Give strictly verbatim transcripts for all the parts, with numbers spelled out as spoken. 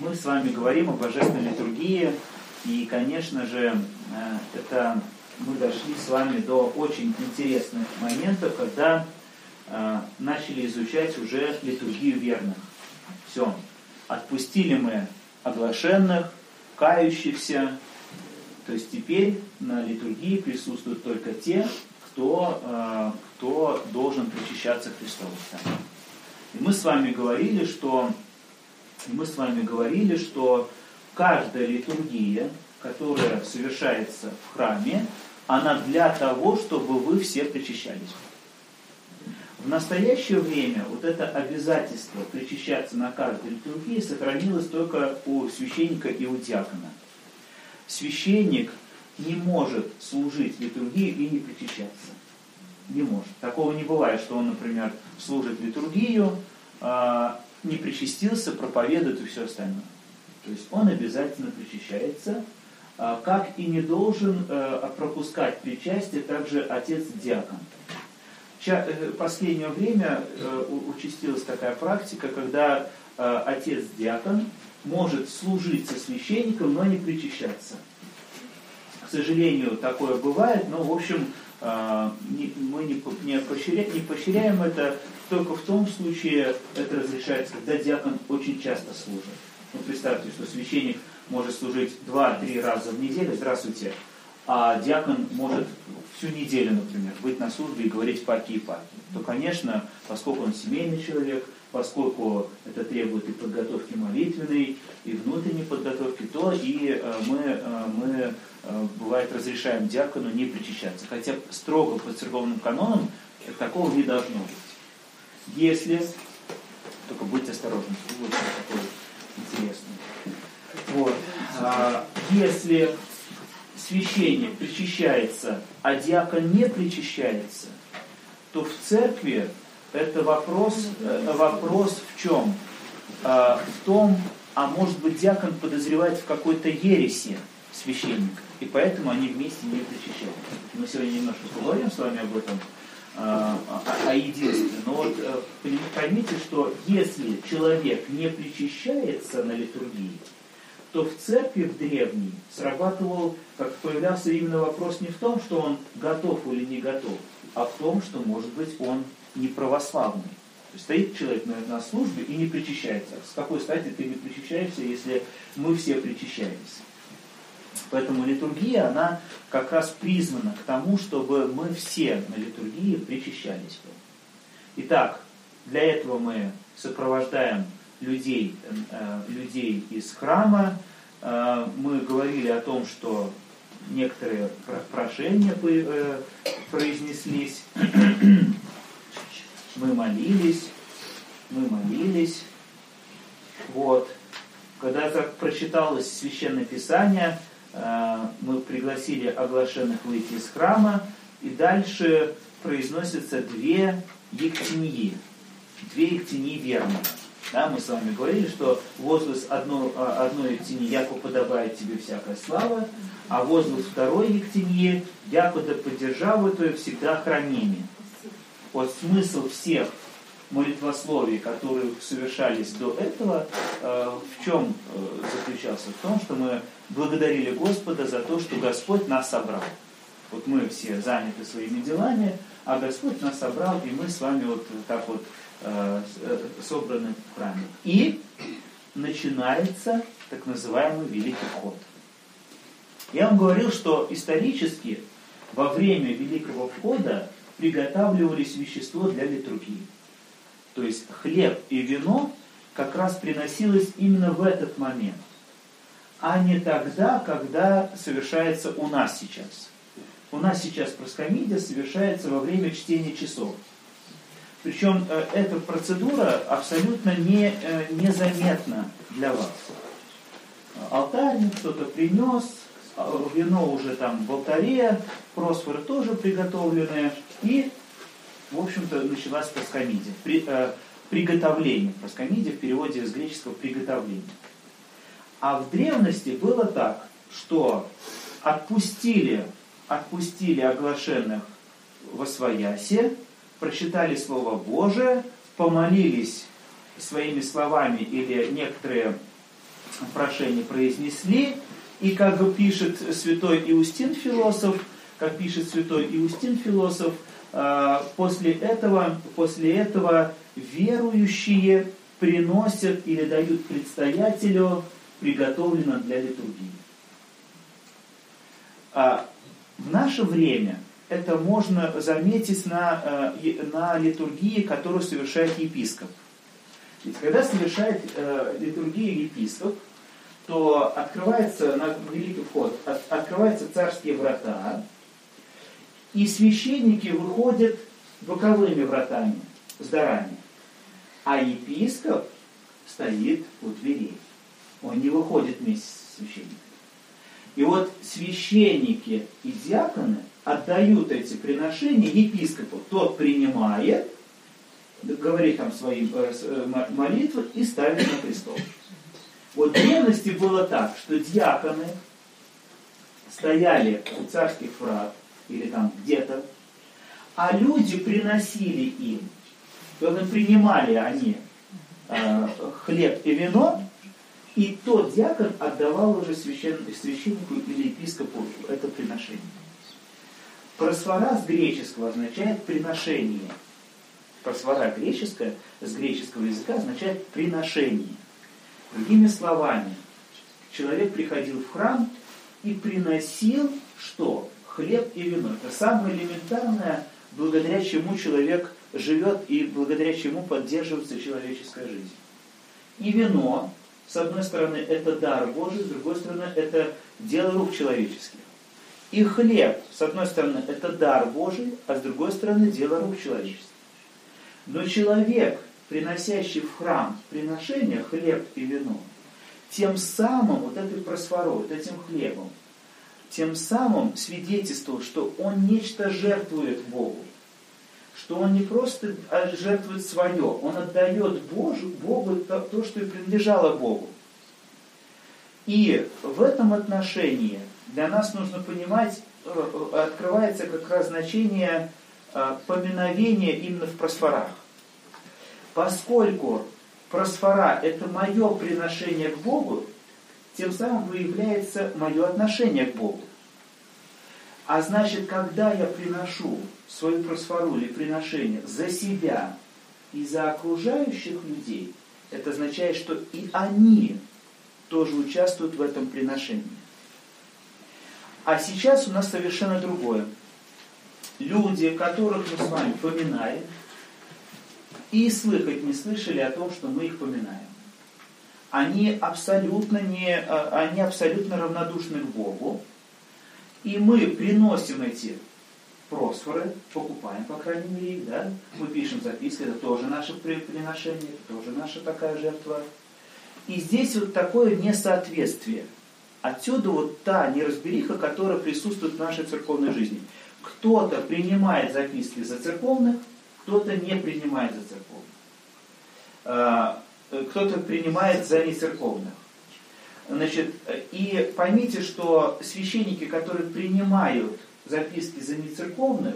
Мы с вами говорим о божественной литургии, и, конечно же, это мы дошли с вами до очень интересных моментов, когда начали изучать уже литургию верных. Все. Отпустили мы оглашенных, кающихся. То есть теперь на литургии присутствуют только те, кто, кто должен причащаться Христову. И мы с вами говорили, что мы с вами говорили, что каждая литургия, которая совершается в храме, она для того, чтобы вы все причащались. В настоящее время вот это обязательство причащаться на каждой литургии сохранилось только у священника и у диакона. Священник не может служить литургии и не причащаться. Не может. Такого не бывает, что он, например, служит литургию, не причастился, проповедует и все остальное. То есть он обязательно причащается, как и не должен пропускать причастие также отец-диакон. В последнее время участилась такая практика, когда отец-диакон может служить со священником, но не причащаться. К сожалению, такое бывает, но, в общем, мы не поощряем, не поощряем это, только в том случае это разрешается, когда диакон очень часто служит. Ну, представьте, что священник может служить два-три раза в неделю, здравствуйте, а диакон может всю неделю, например, быть на службе и говорить паки и паки. То, конечно, поскольку он семейный человек, поскольку это требует и подготовки молитвенной, и внутренней подготовки, то и мы, мы бывает, разрешаем диакону не причащаться. Хотя строго по церковным канонам такого не должно быть. Если, только будьте осторожны, будет такое интересное. Вот. А, если священник причащается, а диакон не причащается, то в церкви это вопрос, вопрос в чем? А, в том, а может быть диакон подозревает в какой-то ереси священника, и поэтому они вместе не причащаются. Мы сегодня немножко поговорим с вами об этом, о, о единстве. Но вот поймите, что если человек не причащается на литургии, то в церкви в древней срабатывал, как появлялся именно вопрос не в том, что он готов или не готов, а в том, что, может быть, он не православный. То есть стоит человек на, на службе и не причащается. С какой стати ты не причащаешься, если мы все причащаемся? Поэтому литургия, она как раз призвана к тому, чтобы мы все на литургии причащались. Итак, для этого мы сопровождаем людей, э, людей из храма. Э, мы говорили о том, что некоторые прошения э, произнеслись. Мы молились. Мы молились. Вот. Когда так прочиталось Священное Писание, мы пригласили оглашенных выйти из храма, и дальше произносятся две ектении, две ектении верного. Да, мы с вами говорили, что возглас одной, одной ектении «Яко подобает тебе всякая слава», а возглас второй ектении «Яко да поддержаву твою всегда храними». Вот смысл всех молитвословий, которые совершались до этого, в чем заключался? В том, что мы благодарили Господа за то, что Господь нас собрал. Вот мы все заняты своими делами, а Господь нас собрал, и мы с вами вот так вот собраны в храме. И начинается так называемый Великий Вход. Я вам говорил, что исторически во время Великого Входа приготавливались вещества для литургии. То есть хлеб и вино как раз приносилось именно в этот момент, а не тогда, когда совершается у нас сейчас. У нас сейчас проскомидия совершается во время чтения часов. Причем э, эта процедура абсолютно не, э, незаметна для вас. Алтарник кто-то принес, вино уже там в алтаре, просфоры тоже приготовленные, и в общем-то, началась проскомидия. При, э, приготовление. Проскомидия в переводе с греческого «приготовление». А в древности было так, что отпустили, отпустили оглашенных восвояси, прочитали Слово Божие, помолились своими словами или некоторые прошение произнесли, и как бы пишет святой Иустин философ, как пишет святой Иустин философ, после этого, после этого верующие приносят или дают предстоятелю приготовлено для литургии. А в наше время это можно заметить на, на литургии, которую совершает епископ. Ведь когда совершает э, литургию епископ, то открывается на великий вход, от, открываются царские врата, и священники выходят боковыми вратами, с дарами. А епископ стоит у дверей. Он не выходит вместе с священником. И вот священники и диаконы отдают эти приношения епископу. Тот принимает, говорит там свои молитвы и ставит на престол. Вот в древности было так, что диаконы стояли у царских врат или там где-то, а люди приносили им, то принимали они э, хлеб и вино, и тот диакон отдавал уже священ, священнику или епископу это приношение. Просфора с греческого означает приношение. Просфора греческая с греческого языка означает приношение. Другими словами, человек приходил в храм и приносил что? Хлеб и вино. Это самое элементарное, благодаря чему человек живет и благодаря чему поддерживается человеческая жизнь. И вино, с одной стороны, это дар Божий, с другой стороны, это дело рук человеческих. И хлеб, с одной стороны, это дар Божий, а с другой стороны, дело рук человеческих. Но человек, приносящий в храм приношения хлеб и вино, тем самым, вот этой просфорой, вот этим хлебом, тем самым свидетельствовал, что он нечто жертвует Богу. Что он не просто жертвует свое, он отдает Богу, Богу то, то, что и принадлежало Богу. И в этом отношении для нас нужно понимать, открывается как раз значение поминовения именно в просфорах. Поскольку просфора – это мое приношение к Богу, тем самым выявляется мое отношение к Богу. А значит, когда я приношу свою просфору или приношение за себя и за окружающих людей, это означает, что и они тоже участвуют в этом приношении. А сейчас у нас совершенно другое. Люди, которых мы с вами поминаем, и слыхать не слышали о том, что мы их поминаем. Они абсолютно, не, они абсолютно равнодушны к Богу. И мы приносим эти просфоры, покупаем, по крайней мере, их, да? Мы пишем записки, это тоже наше приношение, это тоже наша такая жертва. И здесь вот такое несоответствие. Отсюда вот та неразбериха, которая присутствует в нашей церковной жизни. Кто-то принимает записки за церковных, кто-то не принимает за церковных. Кто-то принимает за нецерковных. Значит, и поймите, что священники, которые принимают записки за нецерковных,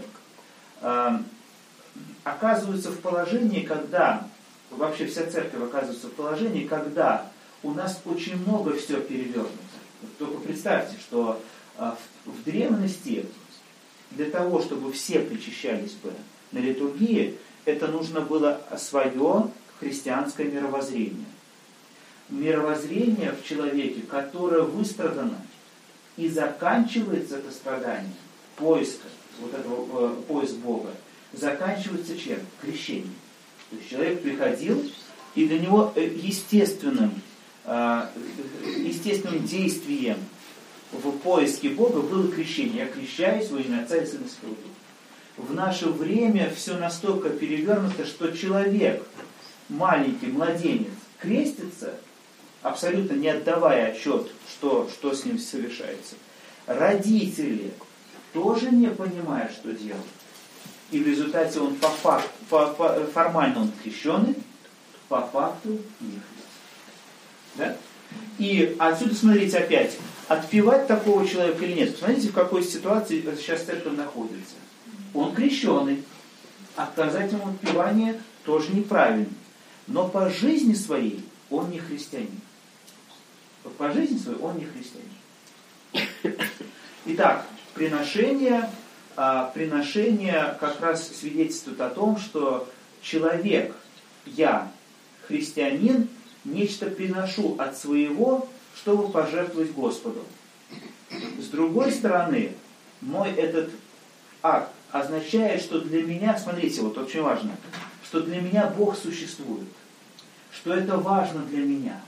оказываются в положении, когда, вообще вся церковь оказывается в положении, когда у нас очень много все перевернуто. Только представьте, что в древности для того, чтобы все причащались бы на литургии, это нужно было свое христианское мировоззрение. Мировоззрение в человеке, которое выстрадано, и заканчивается это страдание, поиск, вот этого, э, поиск Бога, заканчивается чем? Крещением. То есть человек приходил, и для него естественным, э, естественным действием в поиске Бога было крещение. Я крещаюсь во имя Отца и Сына и Святого Духа. В наше время все настолько перевернуто, что человек, маленький младенец, крестится, абсолютно не отдавая отчет, что, что с ним совершается. Родители тоже не понимают, что делать. И в результате он по факту, по, по, формально он крещеный, по факту не крестится. Да? И отсюда, смотрите, опять, отпевать такого человека или нет. Посмотрите, в какой ситуации сейчас церковь находится. Он крещеный. Отказать ему отпевание тоже неправильно. Но по жизни своей он не христианин. по жизни своей он не христианин. Итак, приношение, приношение как раз свидетельствует о том, что человек, я, христианин, нечто приношу от своего, чтобы пожертвовать Господу. С другой стороны, мой этот акт означает, что для меня, смотрите, вот очень важно, что для меня Бог существует, что это важно для меня.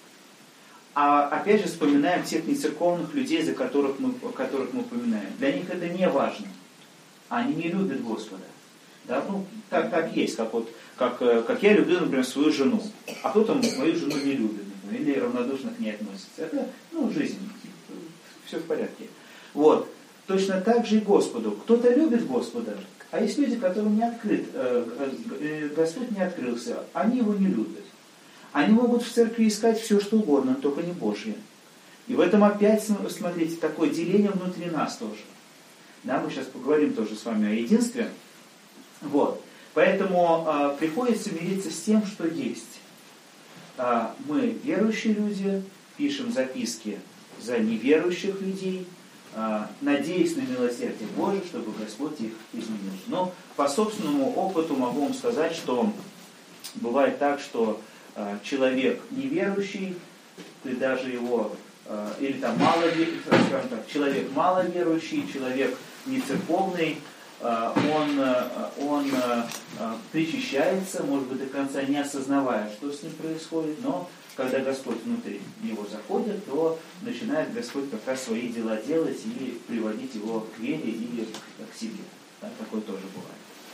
А опять же вспоминаем тех нецерковных людей, за которых мы, которых мы упоминаем. Для них это не важно. Они не любят Господа. Да? Ну, так, так есть, как, вот, как, как я люблю, например, свою жену, а кто-то мою жену не любит, например, или равнодушно к ней относится. Это, ну, жизнь. Все в порядке. Вот. Точно так же и Господу. Кто-то любит Господа, а есть люди, которым не открыт, э, Господь не открылся, они его не любят. Они могут в церкви искать все, что угодно, только не Божье. И в этом опять, смотрите, такое деление внутри нас тоже. Да, мы сейчас поговорим тоже с вами о единстве. Вот. Поэтому э, приходится мириться с тем, что есть. Э, мы, верующие люди, пишем записки за неверующих людей, э, надеясь на милосердие Божие, чтобы Господь их изменил. Но по собственному опыту могу вам сказать, что бывает так, что человек неверующий, ты даже его, или там мало, скажем так, человек маловерующий, человек нецерковный, он, он причащается, может быть, до конца не осознавая, что с ним происходит, но когда Господь внутри него заходит, то начинает Господь как раз свои дела делать и приводить его к вере или к себе. Да, такое тоже бывает.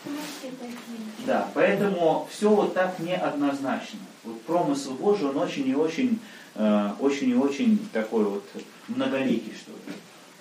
Да, поэтому все вот так неоднозначно. Вот промысел Божий, он очень и очень, э, очень и очень такой вот многоликий, что ли.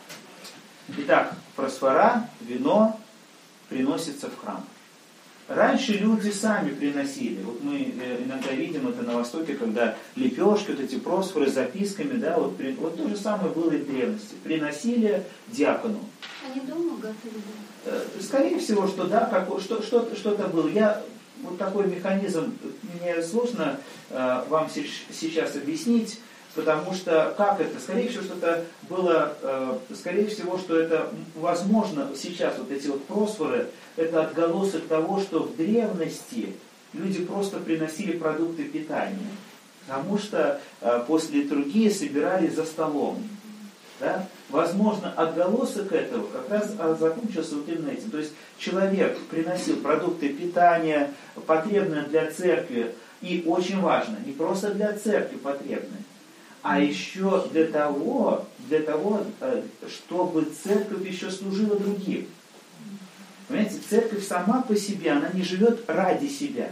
Итак, просфора, вино приносится в храм. Раньше люди сами приносили. Вот мы иногда видим это на Востоке, когда лепешки, вот эти просфоры с записками, да, вот, вот то же самое было и в древности. Приносили диакону. Они дома готовили? Скорее всего, что да, как, что, что, что-то было. Я, вот такой механизм, мне сложно э, вам сейчас объяснить, потому что как это? Скорее всего, что-то было, э, скорее всего, что это возможно сейчас, вот эти вот просфоры, это отголосок того, что в древности люди просто приносили продукты питания, потому что э, после литургии собирались за столом. Да? Возможно, отголосок этого как раз закончился вот именно этим. То есть человек приносил продукты питания, потребные для церкви, и очень важно, не просто для церкви потребные, а еще для того, для того, чтобы церковь еще служила другим. Понимаете, церковь сама по себе, она не живет ради себя.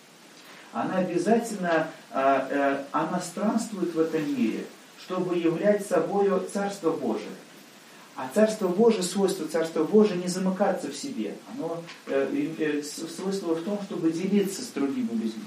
Она обязательно, она странствует в этом мире, чтобы являть собою Царство Божие. А Царство Божие, свойство Царства Божия не замыкаться в себе. Оно э, э, свойство в том, чтобы делиться с другими людьми.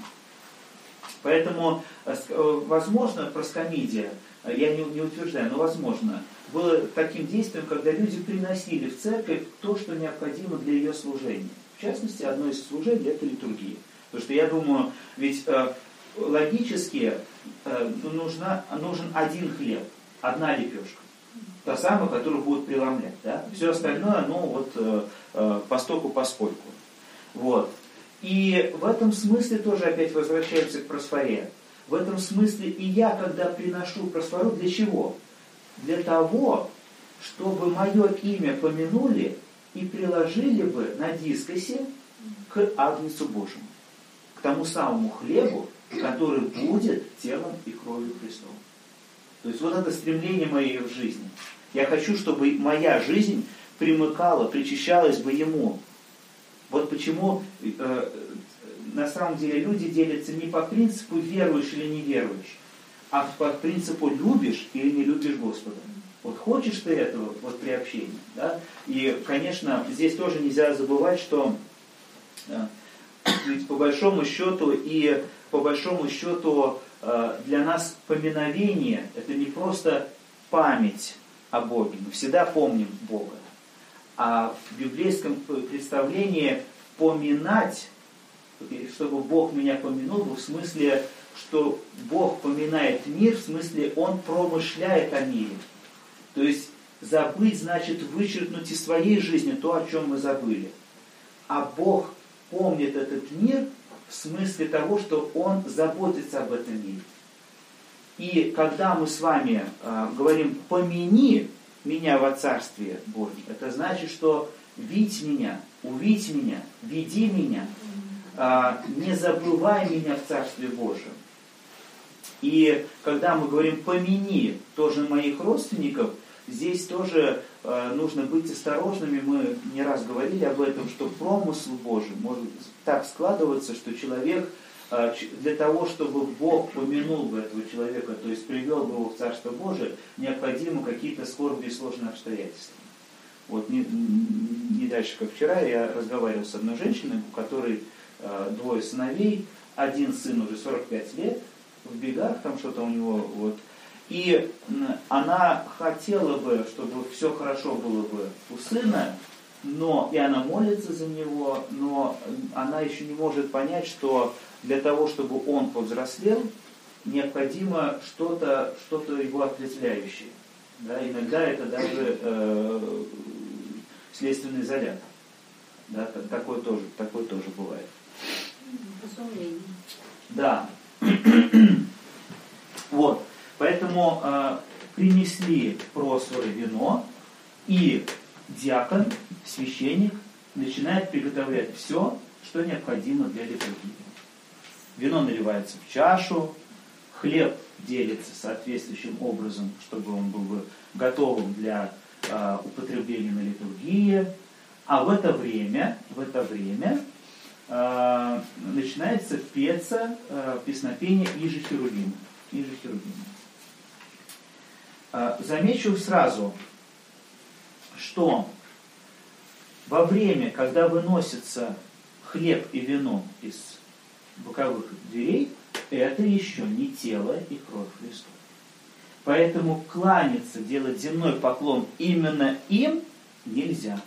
Поэтому, э, возможно, проскомидия, я не, не утверждаю, но возможно, было таким действием, когда люди приносили в церковь то, что необходимо для ее служения. В частности, одно из служений – это литургия. Потому что я думаю, ведь э, логически э, нужна, нужен один хлеб, одна лепешка. Та самая, которую будут преломлять. Да? Все остальное, ну вот, э, э, постоку поскольку. Вот. И в этом смысле тоже опять возвращаемся к просфоре. В этом смысле и я, когда приношу просфору, для чего? Для того, чтобы мое имя помянули и приложили бы на дискосе к Агнцу Божьему. К тому самому хлебу, который будет телом и кровью Христовым. То есть вот это стремление мое в жизни. Я хочу, чтобы моя жизнь примыкала, причащалась бы Ему. Вот почему э, на самом деле люди делятся не по принципу веруешь или не веруешь, а по принципу любишь или не любишь Господа. Вот хочешь ты этого вот при общении. Да? И, конечно, здесь тоже нельзя забывать, что э, ведь по большому счету и по большому счету для нас поминовение – это не просто память о Боге. Мы всегда помним Бога. А в библейском представлении поминать, чтобы Бог меня помянул, в смысле что Бог поминает мир, в смысле Он промышляет о мире. То есть забыть значит вычеркнуть из своей жизни то, о чем мы забыли. А Бог помнит этот мир в смысле того, что Он заботится об этом мире. И когда мы с вами э, говорим «помяни меня во Царстве Божьем», это значит, что видь меня, увидь меня, веди меня, э, не забывай меня в Царстве Божьем. И когда мы говорим «помяни тоже моих родственников», здесь тоже э, нужно быть осторожными. Мы не раз говорили об этом, что промысл Божий может так складываться, что человек э, для того, чтобы Бог помянул бы этого человека, то есть привел бы его в Царство Божие, необходимы какие-то скорбные и сложные обстоятельства. Вот не, не дальше, как вчера, я разговаривал с одной женщиной, у которой э, двое сыновей, один сын уже сорок пять лет, в бегах, там что-то у него вот. И она хотела бы, чтобы все хорошо было бы у сына, но и она молится за него, но она еще не может понять, что для того, чтобы он повзрослел, необходимо что-то, что-то его отрезвляющее. Да, иногда это даже э, следственный изолятор. Да, такое тоже, такое тоже бывает. Да. Вот. Поэтому э, принесли просфоры вино, и диакон, священник, начинает приготовлять все, что необходимо для литургии. Вино наливается в чашу, хлеб делится соответствующим образом, чтобы он был бы готовым для э, употребления на литургии. А в это время, в это время э, начинается петься э, песнопение «Иже Херувим». «Иже Херувим». Замечу сразу, что во время, когда выносится хлеб и вино из боковых дверей, это еще не тело и кровь Христова. Поэтому кланяться, делать земной поклон именно им нельзя.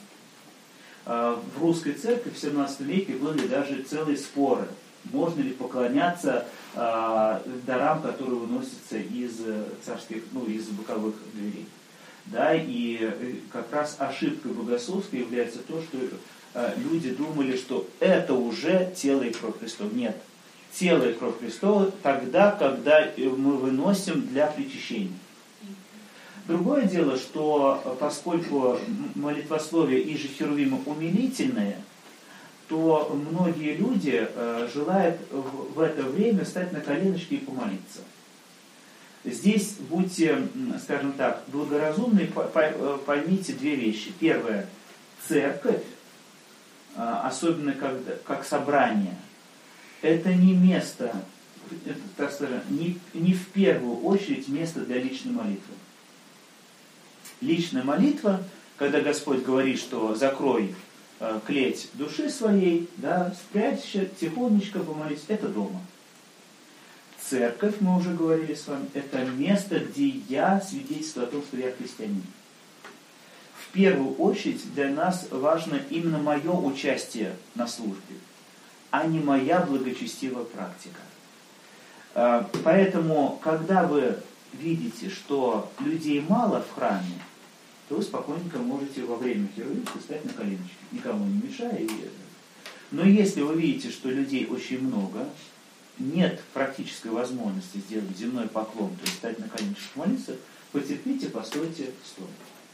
В русской церкви в семнадцатом веке были даже целые споры. Можно ли поклоняться э, дарам, которые выносятся из царских, ну, из боковых дверей. Да, и как раз ошибкой богословской является то, что э, люди думали, что это уже тело и кровь Христова. Нет. Тело и кровь Христова тогда, когда мы выносим для причащения. Другое дело, что поскольку молитвословие «Иже Херувима» умилительное, то многие люди э, желают в, в это время встать на коленочки и помолиться. Здесь будьте, скажем так, благоразумны, поймите две вещи. Первое. Церковь, э, особенно как, как собрание, это не место, это, так скажем, не, не в первую очередь место для личной молитвы. Личная молитва, когда Господь говорит, что закрой клеть души своей, да, спрячься, тихонечко помолись, это дома. Церковь, мы уже говорили с вами, это место, где я свидетельствую о том, что я христианин. В первую очередь для нас важно именно мое участие на службе, а не моя благочестивая практика. Поэтому, когда вы видите, что людей мало в храме, то вы спокойненько можете во время Херувимства встать на коленочки, никому не мешая. И... Но если вы видите, что людей очень много, нет практической возможности сделать земной поклон, то есть встать на коленочки молиться, потерпите, постойте, стойте.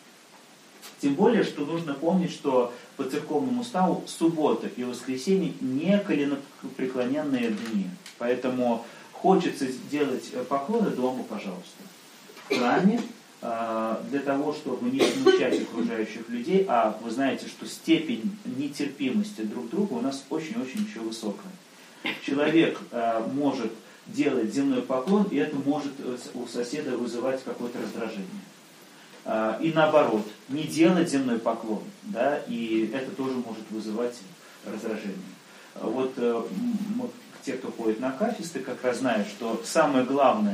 Тем более, что нужно помнить, что по церковному уставу суббота и воскресенье не коленопреклоненные дни. Поэтому хочется сделать поклоны дома, пожалуйста. В храме, для того, чтобы не смущать окружающих людей, а вы знаете, что степень нетерпимости друг друга у нас очень-очень еще высокая. Человек может делать земной поклон, и это может у соседа вызывать какое-то раздражение. И наоборот, не делать земной поклон, да, и это тоже может вызывать раздражение. Вот те, кто ходит на акафисты, как раз знают, что самое главное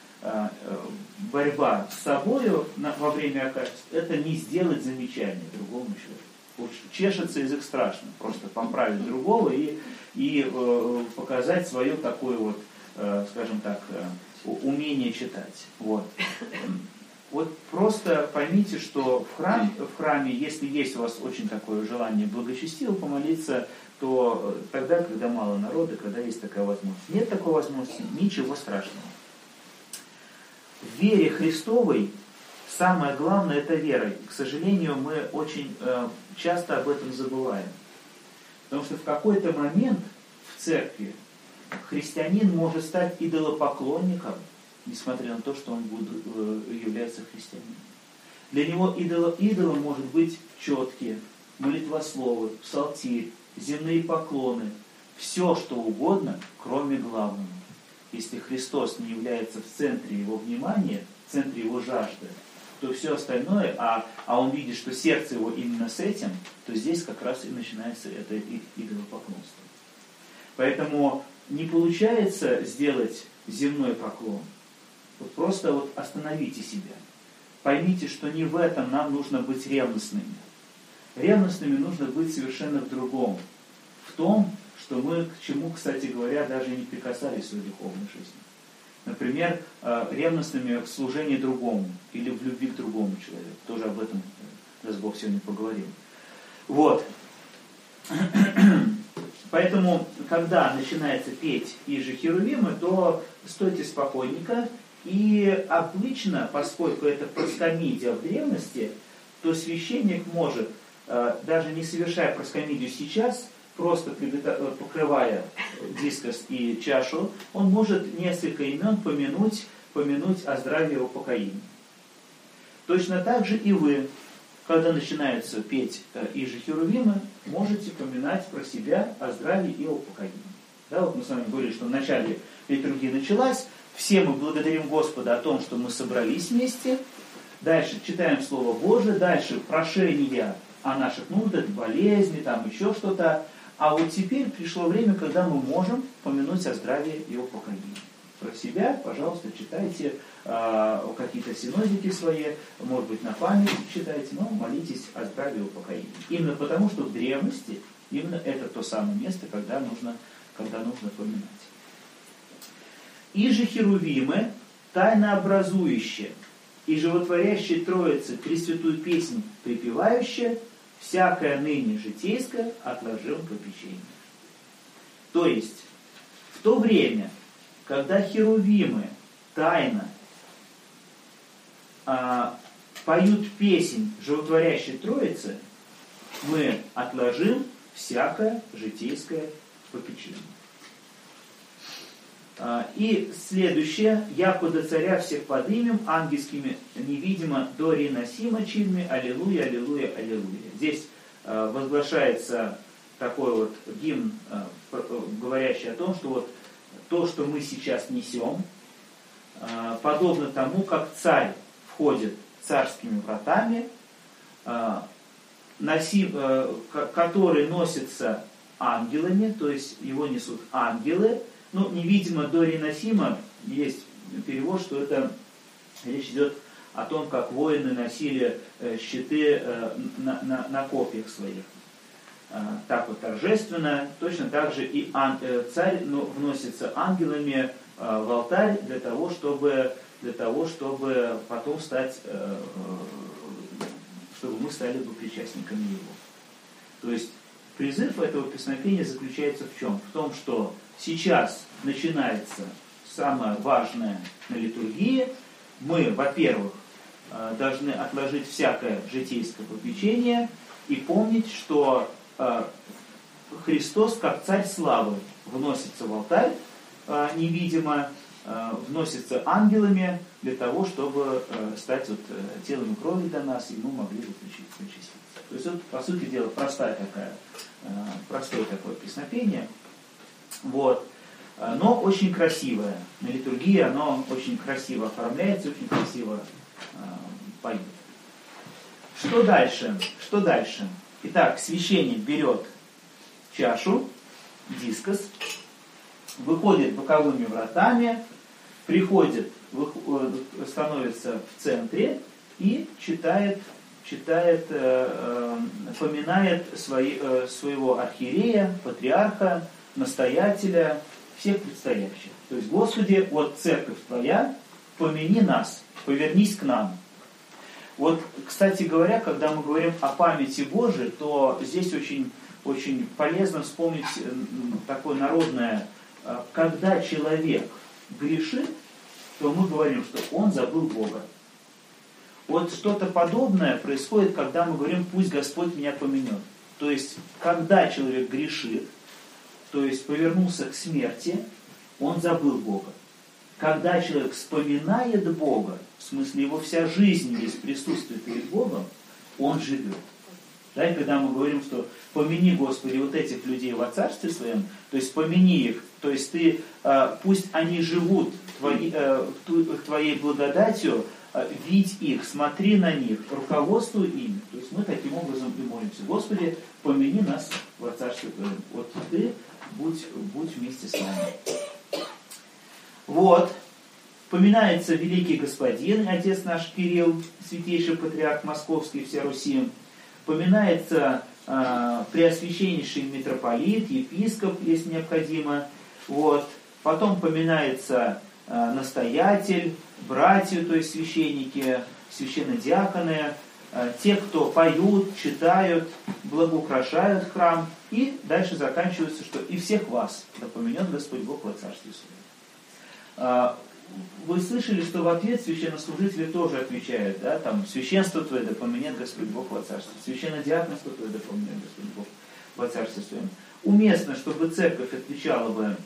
борьба с собою во время акафиста — это не сделать замечание другому человеку. Чешется язык страшно, просто поправить другого и, и показать свое такое вот скажем так, умение читать. Вот. Вот просто поймите, что в храме, в храме, если есть у вас очень такое желание благочестиво помолиться, то тогда, когда мало народа, когда есть такая возможность. Нет такой возможности, ничего страшного. В вере Христовой самое главное — это вера. И, к сожалению, мы очень э, часто об этом забываем. Потому что в какой-то момент в церкви христианин может стать идолопоклонником, несмотря на то, что он будет, э, является христианином. Для него идолом, идолом может быть четки, молитвословы, псалтирь, земные поклоны, все что угодно, кроме главного. Если Христос не является в центре его внимания, в центре его жажды, то все остальное, а, а он видит, что сердце его именно с этим, то здесь как раз и начинается это идолопоклонство. Поэтому не получается сделать земной поклон. Вот просто вот остановите себя. Поймите, что не в этом нам нужно быть ревностными. Ревностными нужно быть совершенно в другом. В том, что мы к чему, кстати говоря, даже не прикасались в своей духовной жизни. Например, ревностными в служении другому или в любви к другому человеку. Тоже об этом, даст Бог, сегодня поговорим. Вот. Поэтому, когда начинается петь «Иже Херувимы», то стойте спокойненько. И обычно, поскольку это проскомидия в древности, то священник может, даже не совершая проскомидию сейчас, просто покрывая дискос и чашу, он может несколько имен помянуть, помянуть о здравии и упокоении. Точно так же и вы, когда начинается петь «Иже Херувимы», можете поминать про себя о здравии и упокоении. Да, вот мы с вами говорили, что в начале литургии началась. Все мы благодарим Господа о том, что мы собрались вместе. Дальше читаем Слово Божие. Дальше прошения о наших нуждах, болезни, там еще что-то. А вот теперь пришло время, когда мы можем помянуть о здравии и упокоении. Про себя, пожалуйста, читайте э, какие-то синодики свои, может быть, на память читайте, но молитесь о здравии и упокоении. Именно потому, что в древности именно это то самое место, когда нужно, когда нужно поминать. «Иже Херувимы, тайнообразующие, и животворящие Троицы пресвятую песнь припевающие, всякое ныне житейское отложим попечение». То есть, в то время, когда херувимы тайно а, поют песнь животворящей Троицы, мы отложим всякое житейское попечение. А, и следующее: «Якуда царя всех подымем, ангельскими невидимо дориносимо чильми, аллилуйя, аллилуйя, аллилуйя». Здесь а, возглашается такой вот гимн, а, говорящий о том, что вот то, что мы сейчас несем, а, подобно тому, как царь входит царскими вратами, а, носи, а, который носится ангелами, то есть его несут ангелы. Ну, невидимо дориносимо, есть перевод, что это речь идет о том, как воины носили щиты на, на, на копьях своих. Так вот торжественно, точно так же и ан, царь вносится ангелами в алтарь для того, чтобы, для того, чтобы потом стать, чтобы мы стали бы причастниками его. То есть призыв этого песнопения заключается в чем? В том, что сейчас начинается самое важное на литургии. Мы, во-первых, должны отложить всякое житейское попечение и помнить, что Христос, как Царь славы, вносится в алтарь невидимо, вносится ангелами для того, чтобы стать вот телом и кровью для нас, и мы могли бы причаститься. То есть, вот, по сути дела, простая такая, простое такое песнопение. Вот. Но очень красивое. На литургии оно очень красиво оформляется, очень красиво э, поет. Что дальше? Что дальше? Итак, священник берет чашу, дискос, выходит боковыми вратами, приходит, становится в центре и читает, читает э, э, поминает свои, э, своего архиерея, патриарха, настоятеля, всех предстоящих. То есть, Господи, вот церковь Твоя, помяни нас, повернись к нам. Вот, кстати говоря, когда мы говорим о памяти Божией, то здесь очень, очень полезно вспомнить такое народное, когда человек грешит, то мы говорим, что он забыл Бога. Вот что-то подобное происходит, когда мы говорим, пусть Господь меня поменет. То есть, когда человек грешит, то есть повернулся к смерти, он забыл Бога. Когда человек вспоминает Бога, в смысле его вся жизнь есть присутствие перед Богом, он живет. Да, и когда мы говорим, что помяни, Господи, вот этих людей во Царстве Своем, то есть помяни их, то есть ты, пусть они живут твоей, твоей благодатью, видь их, смотри на них, руководствуй ими. То есть мы таким образом и молимся. Господи, помяни нас во Царстве Твоем. Вот ты будь, будь вместе с нами. Вот. Вспоминается великий господин, отец наш Кирилл, святейший патриарх Московский и вся Руси. Вспоминается э, преосвященнейший митрополит, епископ, если необходимо. Вот. Потом поминается э, настоятель, братья, то есть священники, священнодиаконы, э, те, кто поют, читают, благоукрашают храм. И дальше заканчивается, что и всех вас да поменет Господь Бог во Царстве Своем. Вы слышали, что в ответ священнослужители тоже отвечают, да, там, священство Твое да поменет Господь Бог во Царстве, священнодиаконство Твое да поменет Господь Бог во Царстве Своем. Уместно, чтобы церковь отвечала бы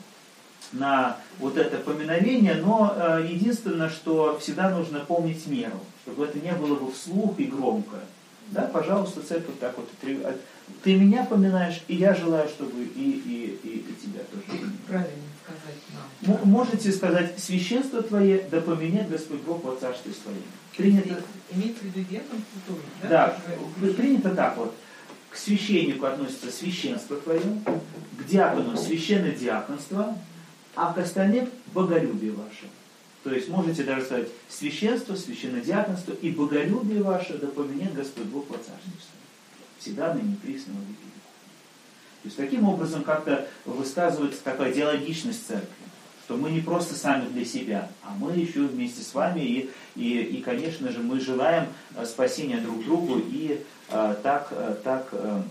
на вот это поминовение, но э, единственное, что всегда нужно помнить меру, чтобы это не было бы вслух и громко. Да, пожалуйста, церковь так вот, ты меня поминаешь, и я желаю, чтобы и, и, и, и тебя тоже. Правильно сказать нам. М- можете сказать, священство Твое да поменяет Господь Бог во Царстве Своем. Принято... Имеется в виду диаконство тоже, да? Да, принято так вот. К священнику относится священство Твое, к диакону священное диаконство, а к остальным боголюбие ваше. То есть можете даже сказать священство, священнодиаконство и боголюбие ваше да поменяет Господь Бог во Царстве Своем. Всегда ныне присно во веки веков. То есть таким образом как-то высказывается такая диалогичность церкви, что мы не просто сами для себя, а мы еще вместе с вами, и, и, и конечно же, мы желаем спасения друг другу и а, так, а, так, а,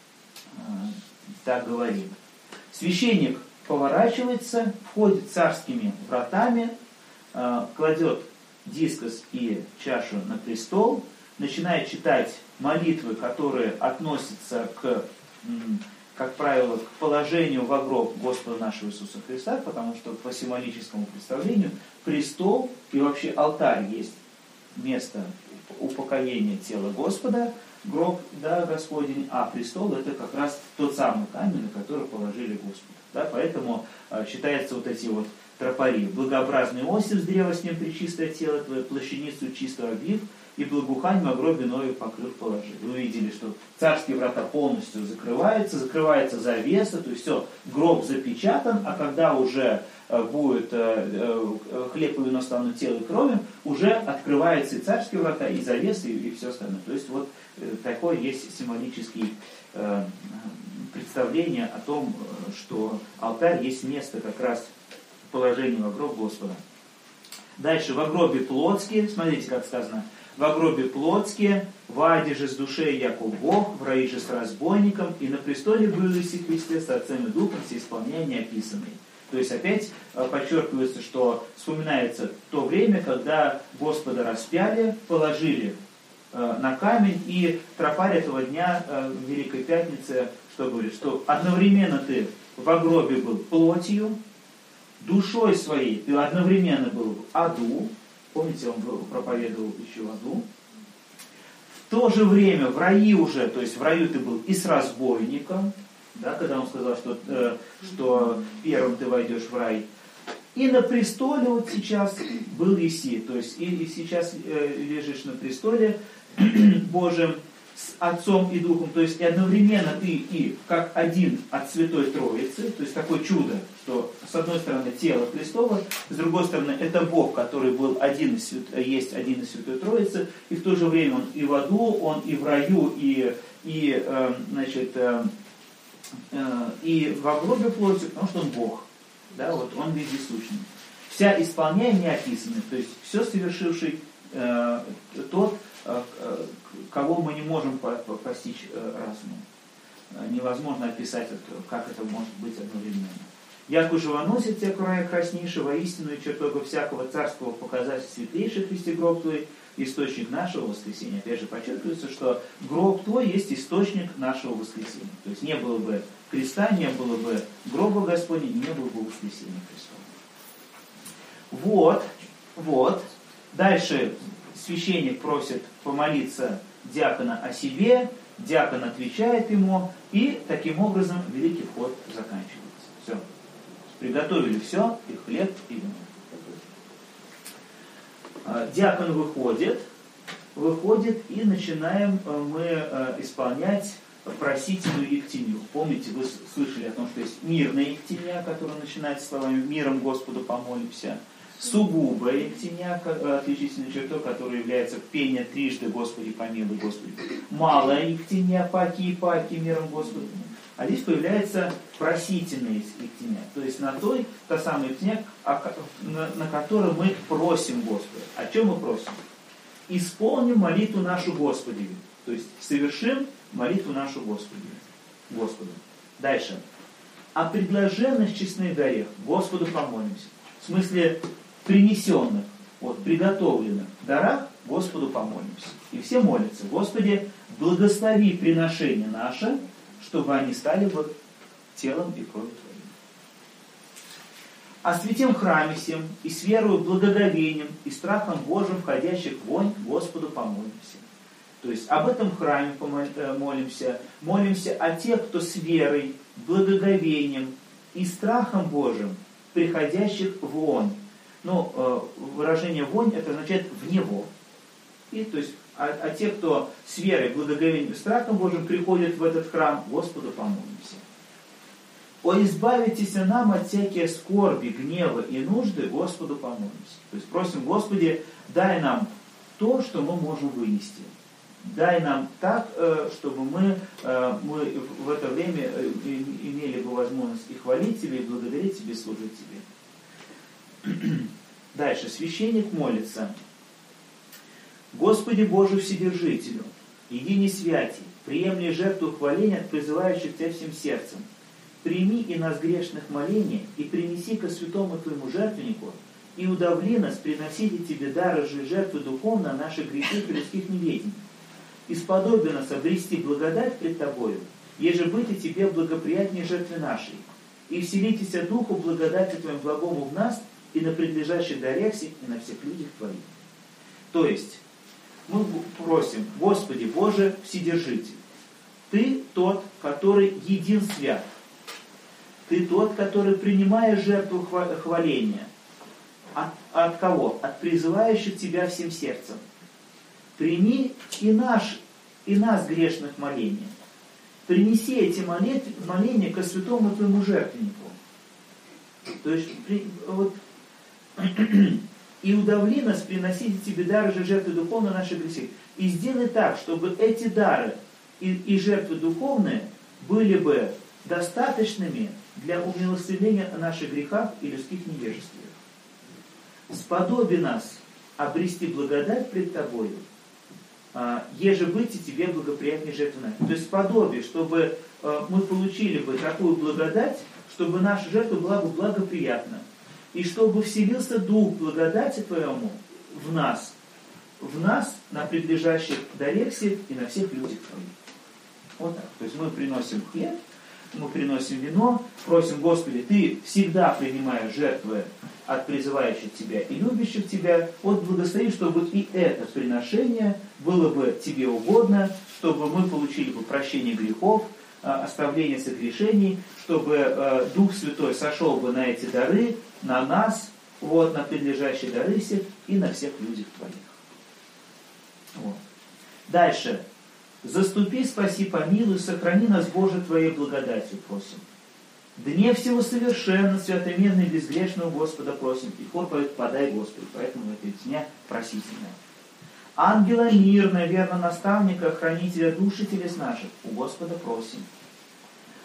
так говорим. Священник поворачивается, входит царскими вратами, а, кладет дискос и чашу на престол, начинает читать молитвы, которые относятся к, как правило, к положению во гроб Господа нашего Иисуса Христа, потому что по символическому представлению престол и вообще алтарь есть место упокоения тела Господа, гроб, да, Господень, а престол это как раз тот самый камень, на который положили Господа. Да, поэтому э, считаются вот эти вот тропари. Благообразный Иосиф с древа с ним причистое тело твое, плащаницу чистого обвив, и благоуханием о гробе Ноев покрыв положи. Вы увидели, что царские врата полностью закрываются, закрывается завеса, то есть все, гроб запечатан, а когда уже будет хлеб и вино станут тело и кровью, уже открываются и царские врата, и завесы, и, и все остальное. То есть вот такое есть символический представление о том, что алтарь есть место как раз положения во гроб Господа. Дальше, во гробе плотские, смотрите, как сказано, во гробе плотские, в аде же с душей яко Бог, в раю же с разбойником, и на престоле был Иисус Христе с Отцем и Духом, все исполняя неописанные. То есть опять подчеркивается, что вспоминается то время, когда Господа распяли, положили на камень, и тропарь этого дня в Великой Пятнице, что говорит, что одновременно ты во гробе был плотью, душой своей ты одновременно был в аду, помните, он проповедовал еще в аду, в то же время в раю уже, то есть в раю ты был и с разбойником, да, когда он сказал, что, э, что первым ты войдешь в рай, и на престоле вот сейчас был Иси, то есть и, и сейчас э, лежишь на престоле Божьем с Отцом и Духом, то есть и одновременно ты и как один от Святой Троицы, то есть такое чудо, что с одной стороны тело Христово, с другой стороны это Бог, который был один из, есть один из Святой Троицы, и в то же время он и в аду, он и в раю, и, и э, значит, э, э, и во гробе плоти, потому что он Бог. Да, вот он вездесущный. Вся исполняя неописанный, то есть все совершивший э, тот, э, кого мы не можем по, по, постичь э, разумом. Невозможно описать, это, как это может быть одновременно. Яко живоносит тебя края краснейшего, воистину и чертога всякого царского показатель светлейший Христе гроб твой, источник нашего воскресения. Опять же подчеркивается, что гроб твой есть источник нашего воскресения. То есть не было бы креста, не было бы гроба Господня, не было бы воскресения Христова. Вот, вот. Дальше священник просит помолиться диакона о себе, диакон отвечает ему, и таким образом великий вход заканчивается. Все. Приготовили все, и хлеб, и вино. Диакон выходит, выходит, и начинаем мы исполнять просительную ектенью. Помните, вы слышали о том, что есть мирная ектения, которая начинается словами «миром Господу помолимся», сугубая ектения, отличительной чертой, которая является пение трижды «Господи помилуй, Господи», малая ектения «паки и паки, миром Господу». А здесь появляется просительная ектения, то есть на той, та самая ектения, на, на которой мы просим Господа. О чем мы просим? Исполним молитву нашу Господи, то есть совершим молитву нашу Господи, Господу. Дальше. О предложенных честных дарах Господу помолимся. В смысле принесенных, вот, приготовленных дарах Господу помолимся. И все молятся: Господи, благослови приношение наше, чтобы они стали вот телом и кровью Твоей. О святем храме сем, и с верою, благоговением, и страхом Божьим, входящих в вонь, Господу помолимся. То есть об этом храме молимся, молимся о тех, кто с верой, благоговением и страхом Божьим, приходящих в вонь. Ну, выражение вонь, это означает в него. И, то есть, а, а те, кто с верой, благоговением и страхом Божьим приходят в этот храм, Господу помолимся. О, избавитесь нам от всякие скорби, гнева и нужды, Господу помолимся. То есть просим: Господи, дай нам то, что мы можем вынести. Дай нам так, чтобы мы, мы в это время имели бы возможность и хвалить Тебя, и благодарить Тебя, и служить Тебе. Дальше. Священник молится: Господи Боже Вседержителю, едине святий, приемли жертву хваления от призывающих Тебя всем сердцем. Прими и нас грешных моления, и принеси ко святому Твоему жертвеннику, и удовли нас приносить Тебе дары же жертвы духовно наших грехов и людских неведений. И сподоби нас обрести благодать пред Тобою, еже быть и Тебе благоприятнее жертвы нашей, и вселитесь Духу благодати Твоим благому в нас, и на предлежащих дарях сих, и на всех людях Твоих. То есть, мы просим: Господи Боже Вседержитель, Ты тот, который един свят. Ты тот, который, принимая жертву хваления, от, от кого? От призывающих Тебя всем сердцем. Прими и, наш, и нас, грешных, моления. Принеси эти моления ко святому Твоему жертвеннику. То есть, вот, и удовли нас приносить Тебе дары же жертвы духовные наши грехи. И сделай так, чтобы эти дары и, и жертвы духовные были бы достаточными для умилостивления о наших грехах и людских невежествиях. Сподоби нас обрести благодать пред Тобою, еже быть и Тебе благоприятнее жертвы нашей. То есть сподоби, чтобы мы получили бы такую благодать, чтобы наша жертва была бы благоприятна. И чтобы вселился Дух благодати Твоему в нас, в нас, на предлежащих дарах сих и на всех людях Твоих. Вот так. То есть мы приносим хлеб, мы приносим вино, просим: Господи, Ты всегда принимаешь жертвы от призывающих Тебя и любящих Тебя. Вот благослови, чтобы и это приношение было бы Тебе угодно, чтобы мы получили бы прощение грехов, оставление согрешений, чтобы Дух Святой сошел бы на эти дары, на нас, вот, на предлежащие дары всех и на всех людях Твоих. Вот. Дальше. Заступи, спаси, помилуй, сохрани нас, Боже, Твоей благодатью, просим. Дне всего совершенно, святомирно и безгрешного Господа просим. И хор поет: подай, Господи. Поэтому эта дня просительная. Ангела мирная, верно наставника, хранителя души телес наших, у Господа просим.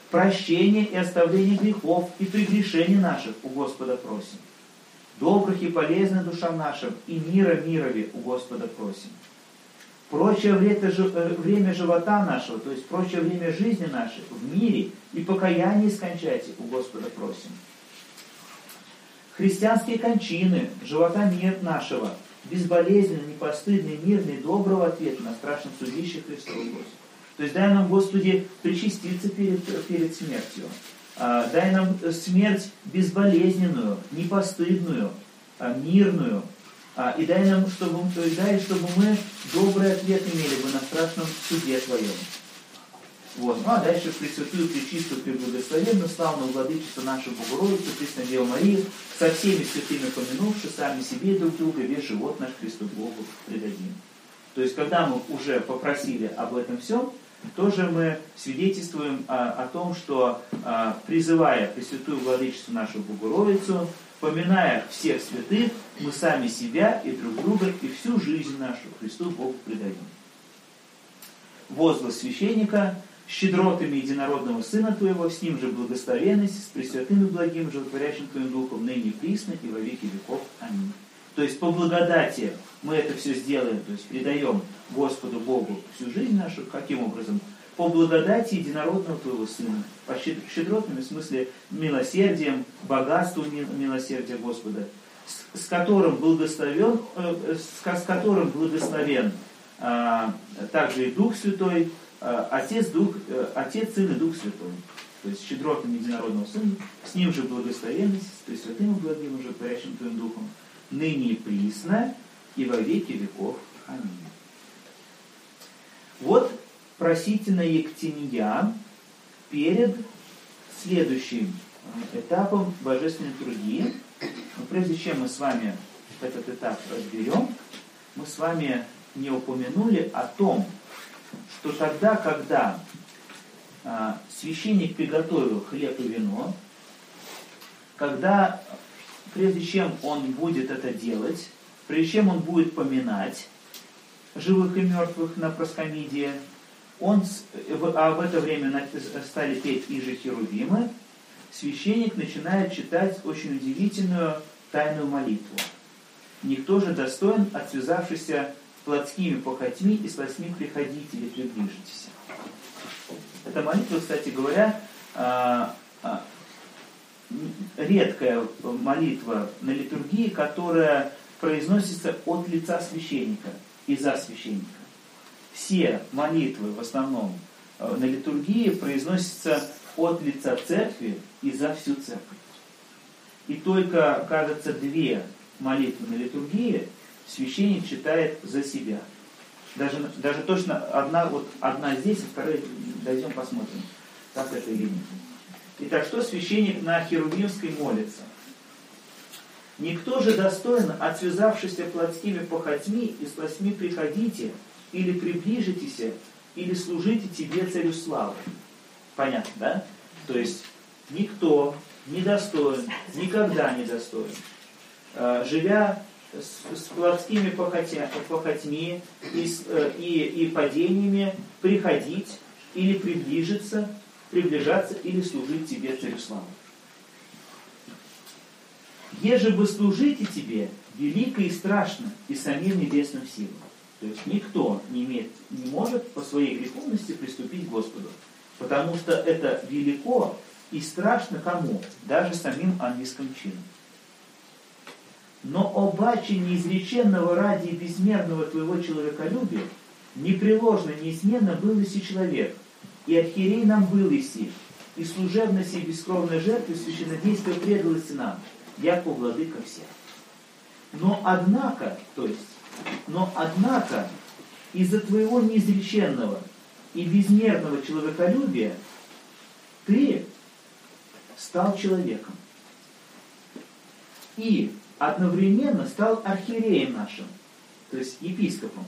Прощения и оставления грехов и прегрешений наших у Господа просим. Добрых и полезных душам нашим и мира мирови у Господа просим. Прочее время живота нашего, то есть прочее время жизни нашей в мире и покаяние скончайте у Господа просим. Христианские кончины, живота мир нашего, безболезненно, непостыдно, мирно и доброго ответа на страшном судище Христова Господа. То есть дай нам, Господи, причаститься перед, перед смертью. Дай нам смерть безболезненную, непостыдную, мирную. И дай нам, чтобы, дай, чтобы мы добрый ответ имели бы на страшном суде Твоем. Вот. Ну а дальше Пресвятую, Пречистую, Преблагословенную, славную Владычицу нашу Богородицу, Пресную Деву Марию, со всеми святыми помянувши, сами себе и друг друга, весь живот наш Христу Богу предадим. То есть, когда мы уже попросили об этом всем, тоже мы свидетельствуем а, о том, что, а, призывая Пресвятую Владычицу нашу Богородицу, поминая всех святых, мы сами себя и друг друга и всю жизнь нашу Христу Богу предаем. Возглас священника: щедротами единородного Сына Твоего, с Ним же благословенность, с Пресвятым и благим, животворящим Твоим Духом, ныне и присно и во веки веков. Аминь. То есть по благодати мы это все сделаем, то есть предаем Господу Богу всю жизнь нашу. Каким образом? По благодати единородного Твоего Сына. По щедротами, в смысле милосердием, богатству милосердия Господа, с, с которым благословен, э, с, с которым благословен э, также и Дух Святой, э, Отец, Дух, э, Отец, Сын и Дух Святой. То есть щедротами единородного Сына, с Ним же благословенность, с Пресвятым и благим, уже творящим Твоим Духом, ныне и присно, и во веки веков. Аминь. Вот просительная Ектения перед следующим этапом божественной литургии. Но прежде чем мы с вами этот этап разберем, мы с вами не упомянули о том, что тогда, когда а, священник приготовил хлеб и вино, когда, прежде чем он будет это делать, прежде чем он будет поминать живых и мертвых на проскомидии, он, а в это время стали петь иже херувимы, священник начинает читать очень удивительную тайную молитву. «Никто же достоин от связавшихся с плотскими похотьми и с восьми приходителей приближитесь». Эта молитва, кстати говоря, редкая молитва на литургии, которая произносится от лица священника и за священника. Все молитвы в основном на литургии произносятся от лица церкви и за всю церковь. И только, кажется, две молитвы на литургии священник читает за себя. Даже, даже точно одна, вот одна здесь, а вторая дойдем посмотрим, как это или нет. Итак, что священник на херувимской молится? «Никто же достоин от связавшихся плотскими похотьми и с восьми приходите, или приближитесь, или служите тебе, царю славы». Понятно, да? То есть никто не достоин, никогда не достоин, живя с, с плотскими похотя, похотьми и, с, и, и падениями, приходить или приближиться, приближаться или служить тебе, царю славы. «Еже бы служите тебе, велико и страшно, и самим небесным силам». То есть никто не, имеет, не может по своей греховности приступить к Господу. Потому что это велико и страшно кому? Даже самим ангельским чинам. «Но обаче неизреченного ради безмерного твоего человеколюбия, непреложно, неизменно был иси человек, и архиерей нам был иси, и служебно сей бескровной жертвы священнодействия предалось нам, яко владыка всех. Но однако, то есть, но однако, из-за твоего неизреченного и безмерного человеколюбия ты стал человеком. И одновременно стал архиереем нашим, то есть епископом.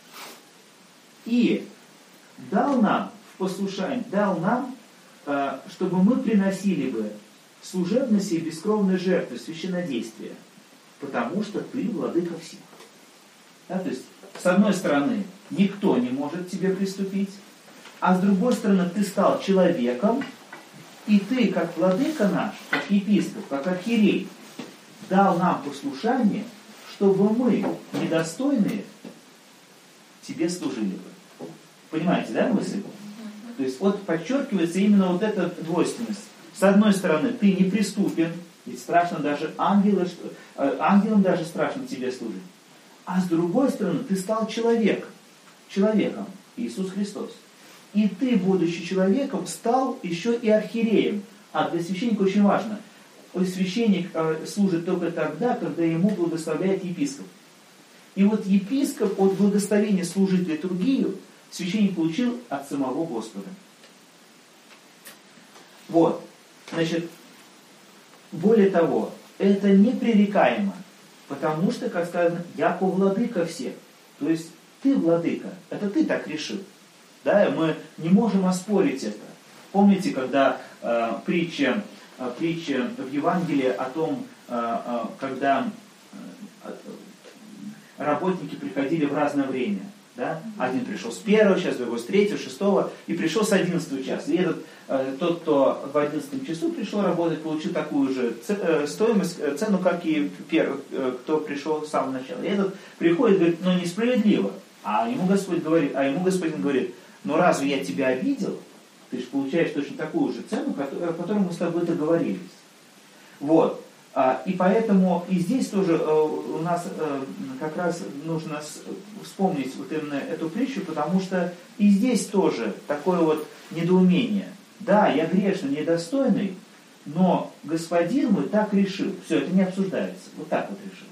И дал нам в послушание, дал нам, чтобы мы приносили бы служебно сей бескровной жертвы священнодействия, потому что ты владыка всех. Да, то есть, с одной стороны, никто не может к тебе приступить, а с другой стороны, ты стал человеком, И ты, как владыка наш, как епископ, как архиерей, дал нам послушание, чтобы мы, недостойные, тебе служили бы. Понимаете, да, мысль? То есть вот подчеркивается именно вот эта двойственность. С одной стороны, ты неприступен, ведь страшно даже ангелы, ангелам даже страшно тебе служить. А с другой стороны, ты стал человеком, человеком, Иисус Христос. И ты, будучи человеком, стал еще и архиереем. А для священника очень важно. Священник служит только тогда, когда ему благословляет епископ. И вот епископ от благословения служить литургию священник получил от самого Господа. Вот. Значит, более того, это непререкаемо, потому что, как сказано, яко владыка всех. То есть ты владыка, это ты так решил. Да, мы не можем оспорить это. Помните, когда э, притча, э, притча в Евангелии о том, э, э, когда э, работники приходили в разное время. Да? Один пришел с первого часа, другой с третьего, шестого, и пришел с одиннадцатого часа. И этот, э, тот, кто в одиннадцатом часу пришел работать, получил такую же ц, э, стоимость, э, цену, как и первый, э, кто пришел с самого начала. И этот приходит и говорит, ну несправедливо. А ему Господь говорит, а ему Господин говорит, но разве я тебя обидел? Ты же получаешь точно такую же цену, о которой мы с тобой договорились. Вот. И поэтому и здесь тоже у нас как раз нужно вспомнить вот именно эту притчу, потому что и здесь тоже такое вот недоумение. Да, я грешный, недостойный, но Господин мой так решил. Все, это не обсуждается. Вот так вот решил.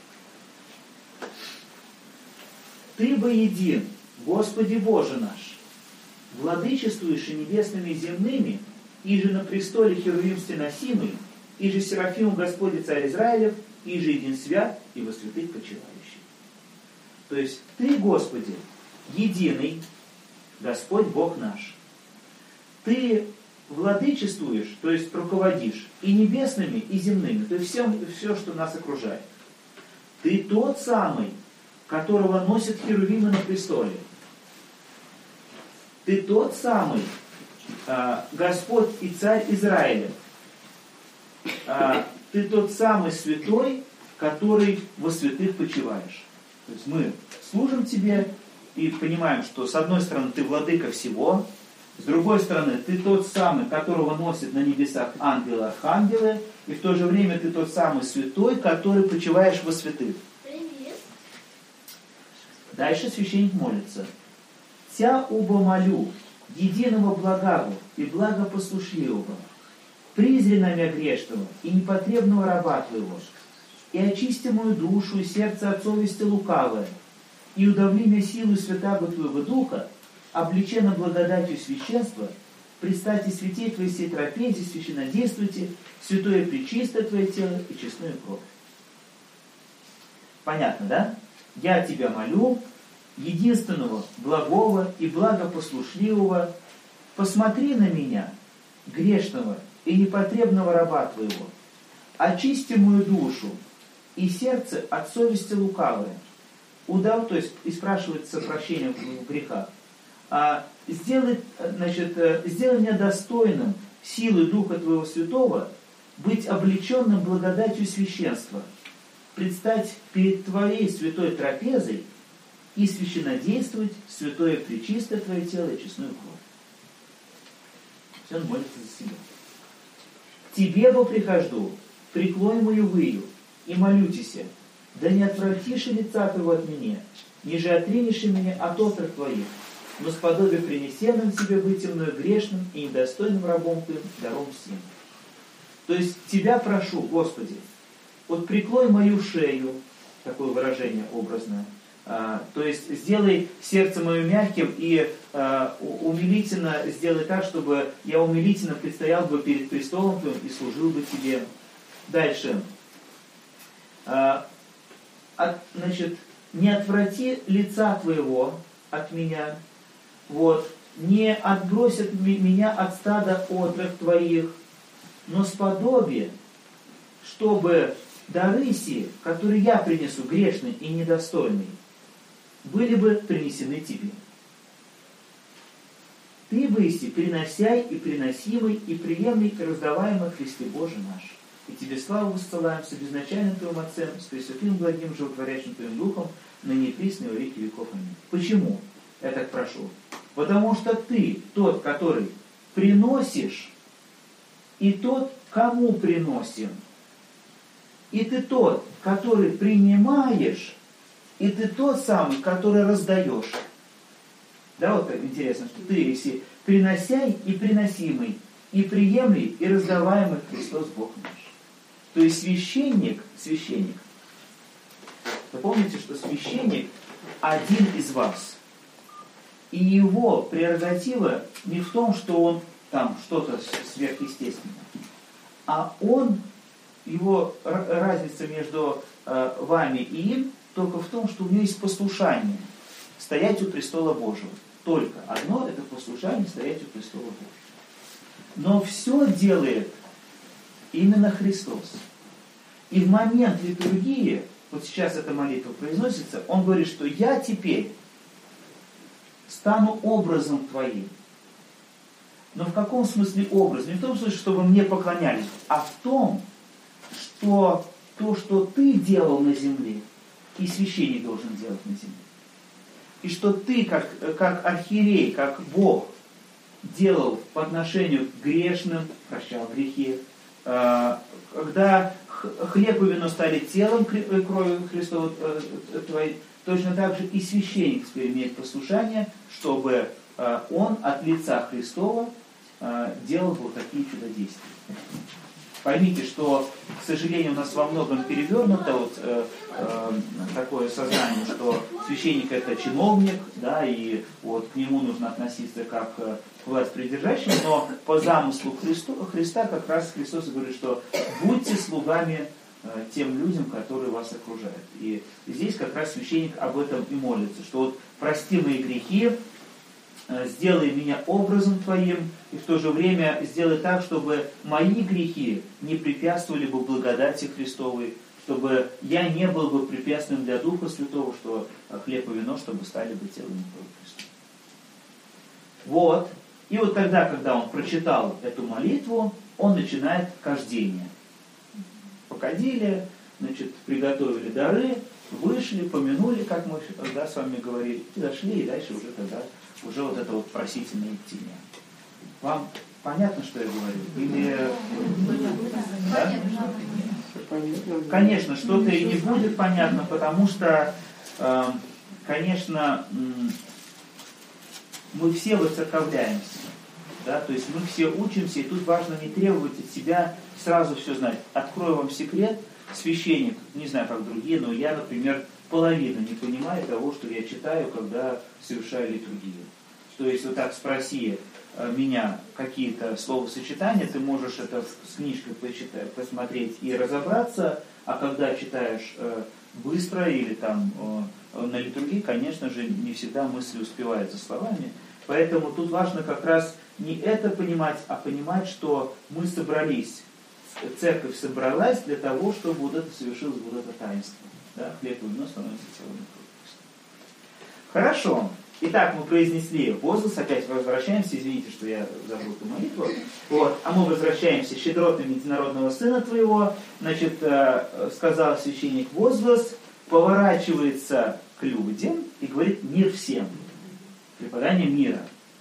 Ты бы един, Господи Боже наш, владычествуешь и небесными и земными, и же на престоле Херувим стеносимый, и же Серафиму Господи Царь Израилев, и же един свят, и во святых почивающий. То есть Ты, Господи, единый, Господь Бог наш. Ты владычествуешь, то есть руководишь и небесными, и земными, то есть всем, все, что нас окружает. Ты тот самый, которого носят херувимы на престоле. Ты тот самый э, Господь и Царь Израиля. Э, ты тот самый святой, который во святых почиваешь. То есть мы служим Тебе и понимаем, что с одной стороны Ты владыка всего, с другой стороны Ты тот самый, которого носят на небесах ангелы, архангелы, и в то же время Ты тот самый святой, который почиваешь во святых. Привет. Дальше священник молится. Тя уба молю, единого благого и благопослушливого, призри намя грешного и непотребного раба Твоего, и очисти мою душу и сердце от совести лукавое, и удавли меня силу святаго Твоего Духа, облечена благодатью священства, предстати святей Твоей сей трапезе, священнодействуйте, святое пречистое Твое тело и честную кровь. Понятно, да? Я Тебя молю, единственного, благого и благопослушливого, посмотри на меня, грешного и непотребного раба Твоего, очисти мою душу и сердце от совести лукавой. Удав, то есть и спрашивается прощение в грехах. А, сделай, значит, сделай меня достойным силы Духа Твоего Святого, быть облеченным благодатью священства, предстать перед Твоей святой трапезой и священнодействовать святое пречистое Твое тело и честную кровь. Все, он молится за себя. К Тебе бы прихожу, преклонь мою выю, и молю Тебя, да не отвратишь лица Твоего от меня, ниже отринешь меня от отрок Твоих, но сподобие принесенным Тебе быть мною грешным и недостойным рабом Твоим даром всем. То есть Тебя прошу, Господи, вот преклонь мою шею, такое выражение образное, а, то есть сделай сердце мое мягким и а, умилительно сделай так, чтобы я умилительно предстоял бы перед престолом Твоим и служил бы Тебе. Дальше. А, от, значит, не отврати лица Твоего от меня, вот, не отбросят меня от стада отрок Твоих, но сподобие, чтобы дары сии, которые я принесу, грешный и недостойный, были бы принесены Тебе. Ты, Боиси, приносяй и приносимый, и приемный, и раздаваемый Христе Боже наш. И тебе славу высылаем с безначальным Твоим Отцем, с Пресвятым Благим Животворящим Твоим Духом, ныне и присно во веки веков. Аминь. Почему я так прошу? Потому что ты тот, который приносишь, и тот, кому приносим. И ты тот, который принимаешь, и ты тот самый, который раздаешь. Да, вот интересно, что ты, если приносяй и приносимый, и приемлый, и раздаваемый Христос Бог наш. То есть священник, священник, вы помните, что священник один из вас. И его прерогатива не в том, что он там что-то сверхъестественное, а он, его разница между э, вами и им только в том, что у него есть послушание стоять у престола Божьего. Только одно — это послушание стоять у престола Божьего. Но все делает именно Христос. И в момент литургии, вот сейчас эта молитва произносится, он говорит, что я теперь стану образом Твоим. Но в каком смысле образ? Не в том смысле, чтобы мне поклонялись, а в том, что то, что Ты делал на земле, и священник должен делать на земле. И что Ты, как, как архиерей, как Бог, делал по отношению к грешным, прощал грехи. Когда хлеб и вино стали телом кровью Христова Твоей, точно так же и священник теперь имеет послушание, чтобы он от лица Христова делал вот такие чудодействия. Поймите, что, к сожалению, у нас во многом перевернуто вот, э, э, такое сознание, что священник — это чиновник, да, и вот к нему нужно относиться как к власть придержащему, но по замыслу Христу, Христа как раз Христос говорит, что будьте слугами э, тем людям, которые вас окружают. И здесь как раз священник об этом и молится, что вот прости мои грехи, сделай меня образом Твоим, и в то же время сделай так, чтобы мои грехи не препятствовали бы благодати Христовой, чтобы я не был бы препятствием для Духа Святого, что хлеб и вино, чтобы стали бы телом и кровью Христова. Вот. И вот тогда, когда он прочитал эту молитву, он начинает кождение. Покадили, значит, приготовили дары, вышли, помянули, как мы тогда с вами говорили, и дошли, и дальше уже тогда уже вот это вот просительное идтение. Вам понятно, что я говорю? Или... Да? Конечно, что-то и не будет понятно, потому что, э, конечно, мы все воцерковляемся. Да? То есть мы все учимся, и тут важно не требовать от себя сразу все знать. Открою вам секрет, священник, не знаю, как другие, но я, например, половину не понимаю того, что я читаю, когда совершаю литургию. То есть вот так спроси меня какие-то словосочетания, ты можешь это с книжкой почитать, посмотреть и разобраться, а когда читаешь быстро или там на литургии, конечно же, не всегда мысли успевают за словами. Поэтому тут важно как раз не это понимать, а понимать, что мы собрались, церковь собралась для того, чтобы вот это совершилось, вот это таинство. Да? Хлеб и вино становится телом и кровью Христа. Хорошо. Итак, мы произнесли возглас, опять возвращаемся, извините, что я забыл эту молитву. Вот. А мы возвращаемся, щедротами единородного Сына Твоего. Значит, сказал священник возглас, поворачивается к людям и говорит мир всем. Преподание мира.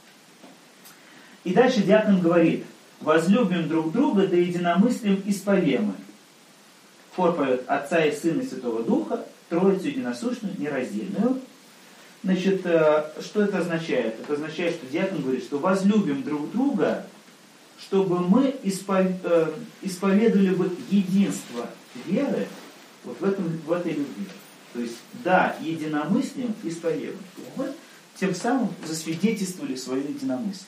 И дальше диакон говорит, возлюбим друг друга, да единомыслием исповемы. Хор поет Отца и Сына и Святого Духа, Троицу единосущную, нераздельную. Значит, что это означает? Это означает, что диакон говорит, что возлюбим друг друга, чтобы мы исповедовали бы единство веры вот в, этом, в этой любви. То есть, да, единомыслием исповедуем. Мы тем самым засвидетельствовали свое единомыслие.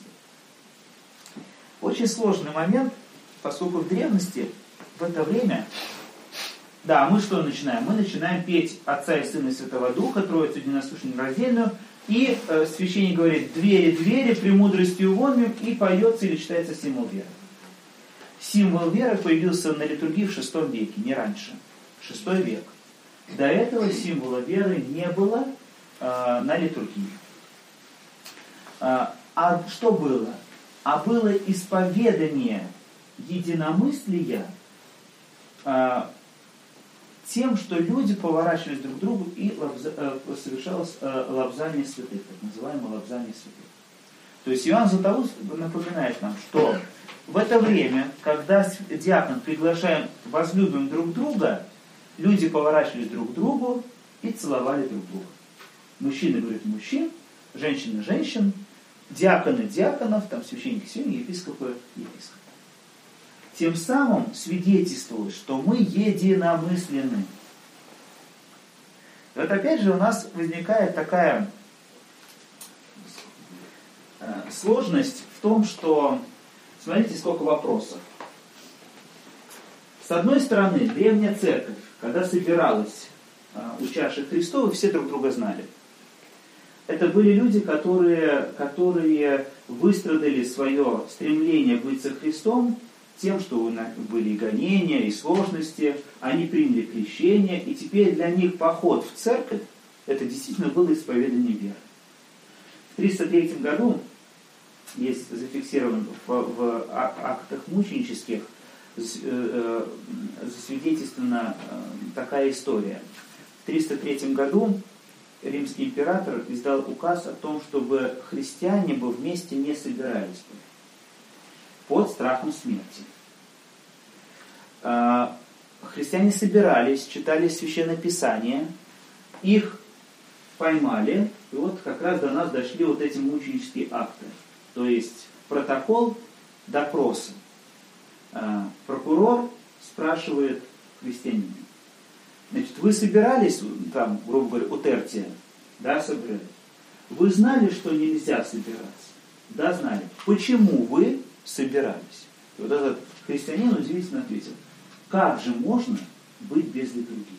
Очень сложный момент, поскольку в древности в это время... Да, мы что начинаем? Мы начинаем петь Отца и Сына и Святого Духа, Троицу единосущную раздельную, и э, священник говорит «двери, двери, премудростью вонью», и поется или читается символ веры. Символ веры появился на литургии в шестом веке, не раньше. Шестой век. До этого символа веры не было э, на литургии. Э, А что было? А было исповедание единомыслия а, тем, что люди поворачивались друг к другу и лобза, а, совершалось а, лобзание святых, так называемое лобзание святых. То есть Иоанн Златоуст напоминает нам, что в это время, когда диакон приглашает возлюбим друг друга, люди поворачивались друг к другу и целовали друг друга. Мужчины говорят мужчин, женщины женщин, диаконы диаконов, там священники священники, епископы епископы. Тем самым свидетельствует, что мы единомысленны. И вот опять же у нас возникает такая э, сложность в том, что, смотрите, сколько вопросов. С одной стороны, древняя церковь, когда собиралась э, у чаши Христовой, все друг друга знали. Это были люди, которые, которые выстрадали свое стремление быть со Христом тем, что были и гонения, и сложности. Они приняли крещение, и теперь для них поход в церковь, это действительно было исповедание веры. В триста третьем году есть зафиксирован в, в актах мученических засвидетельствована такая история. В триста третьем году римский император издал указ о том, чтобы христиане бы вместе не собирались бы под страхом смерти. Христиане собирались, читали Священное Писание, их поймали, и вот как раз до нас дошли вот эти мученические акты. То есть протокол допроса. Прокурор спрашивает христианина: значит, вы собирались, там, грубо говоря, у Тертия? Да, собирались. Вы знали, что нельзя собираться? Да, знали. Почему вы собирались? И вот этот христианин удивительно ответил: как же можно быть без литургии?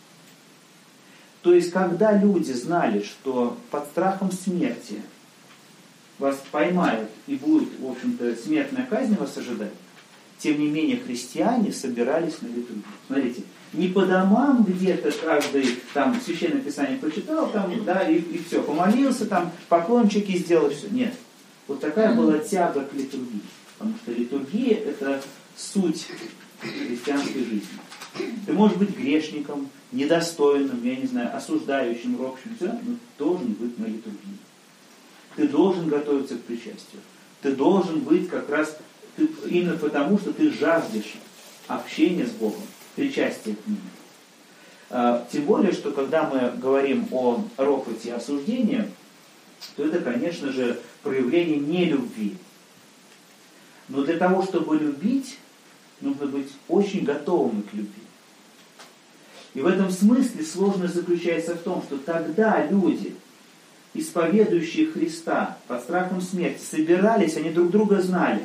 То есть, когда люди знали, что под страхом смерти вас поймают и будет, в общем-то, смертная казнь вас ожидать, тем не менее христиане собирались на литургию. Смотрите, не по домам где-то каждый там Священное Писание прочитал, там, да, и, и все, помолился, там, поклончики сделал, все. Нет. Вот такая была тяга к литургии. Потому что литургия — это суть христианской жизни. Ты можешь быть грешником, недостойным, я не знаю, осуждающим, ропщим, все, но должен быть на литургии. Ты должен готовиться к причастию. Ты должен быть как раз ты, именно потому, что ты жаждешь общения с Богом, причастия к Нему. А, тем более, что когда мы говорим о ропоте и осуждении, то это, конечно же, проявление нелюбви. Но для того, чтобы любить, нужно быть очень готовым к любви. И в этом смысле сложность заключается в том, что тогда люди, исповедующие Христа под страхом смерти, собирались, они друг друга знали.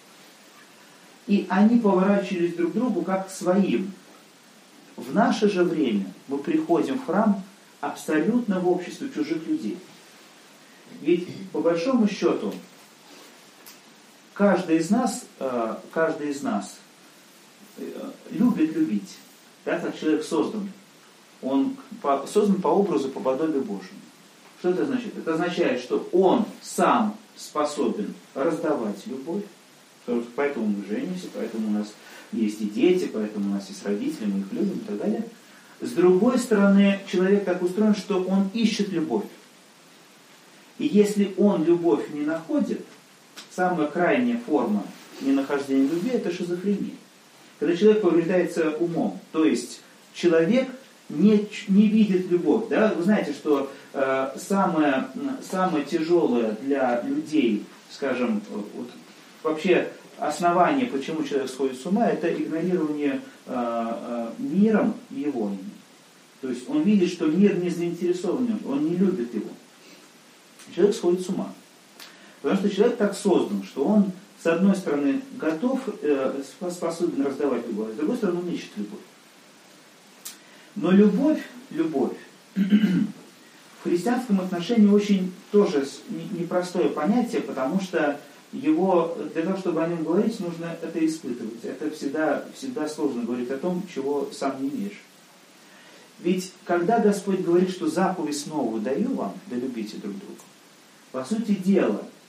И они поворачивались друг к другу как к своим. В наше же время мы приходим в храм абсолютно в обществе чужих людей. Ведь по большому счету каждый из нас, каждый из нас любит любить. Да, как человек создан. Он создан по образу, по подобию Божьему. Что это значит? Это означает, что он сам способен раздавать любовь. Поэтому мы женимся, поэтому у нас есть и дети, поэтому у нас есть родители, мы их любим и так далее. С другой стороны, человек так устроен, что он ищет любовь. И если он любовь не находит, самая крайняя форма ненахождения любви — это шизофрения. Когда человек повреждается умом, то есть человек не, не видит любовь. Да? Вы знаете, что э, самое, самое тяжелое для людей, скажем, вот, вообще основание, почему человек сходит с ума, это игнорирование э, э, миром его. То есть он видит, что мир не заинтересован в нем, он не любит его. Человек сходит с ума. Потому что человек так создан, что он, с одной стороны, готов, э, способен раздавать любовь, с другой стороны, он ищет любовь. Но любовь, любовь, в христианском отношении очень тоже непростое понятие, потому что его, для того, чтобы о нем говорить, нужно это испытывать. Это всегда, всегда сложно говорить о том, чего сам не имеешь. Ведь когда Господь говорит, что заповедь новую даю вам, да любите друг друга, по сути дела,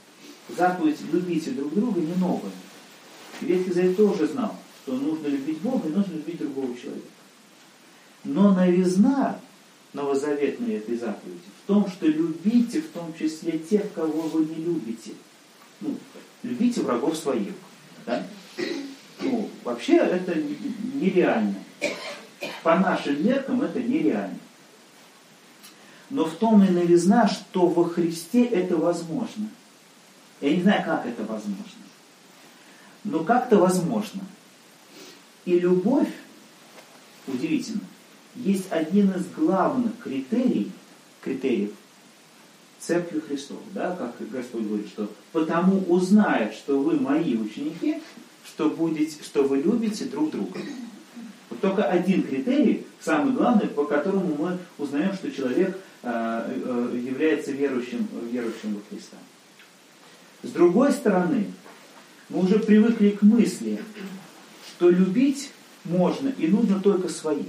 заповедь «любите друг друга» не новая. Ветхий Завет тоже знал, что нужно любить Бога и нужно любить другого человека. Но новизна новозаветной этой заповеди в том, что любите в том числе тех, кого вы не любите. Ну, любите врагов своих. Да? Ну, вообще это нереально. По нашим меркам это нереально. Но в том и новизна, что во Христе это возможно. Я не знаю, как это возможно. Но как-то возможно. И любовь, удивительно, есть один из главных критерий, критериев Церкви Христовой. Да? Как Господь говорит, что «потому узнают, что вы мои ученики, что, будете, что вы любите друг друга». Вот только один критерий, самый главный, по которому мы узнаем, что человек э, э, является верующим, верующим во Христа. С другой стороны, мы уже привыкли к мысли, что любить можно и нужно только своих.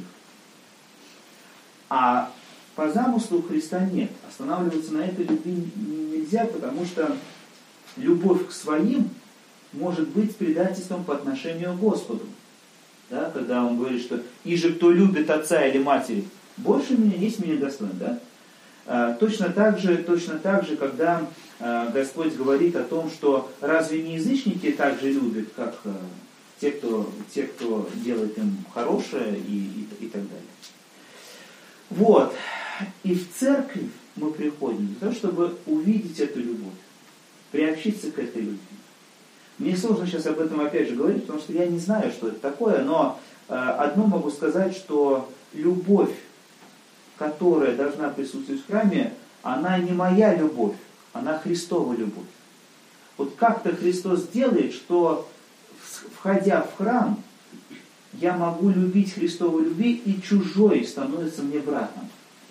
А по замыслу Христа нет. Останавливаться на этой любви нельзя, потому что любовь к своим может быть предательством по отношению к Господу. Да, когда он говорит, что «иже кто любит отца или матери, больше меня есть меня достоин». Да? А, точно так же, точно так же, когда а, Господь говорит о том, что разве не язычники так же любят, как а, те, кто, те, кто делает им хорошее и, и, и так далее. Вот. И в церковь мы приходим для того, чтобы увидеть эту любовь, приобщиться к этой любви. Мне сложно сейчас об этом опять же говорить, потому что я не знаю, что это такое, но э, одно могу сказать, что любовь, которая должна присутствовать в храме, она не моя любовь, она Христова любовь. Вот как-то Христос делает, что, входя в храм, я могу любить Христову любви, и чужой становится мне братом.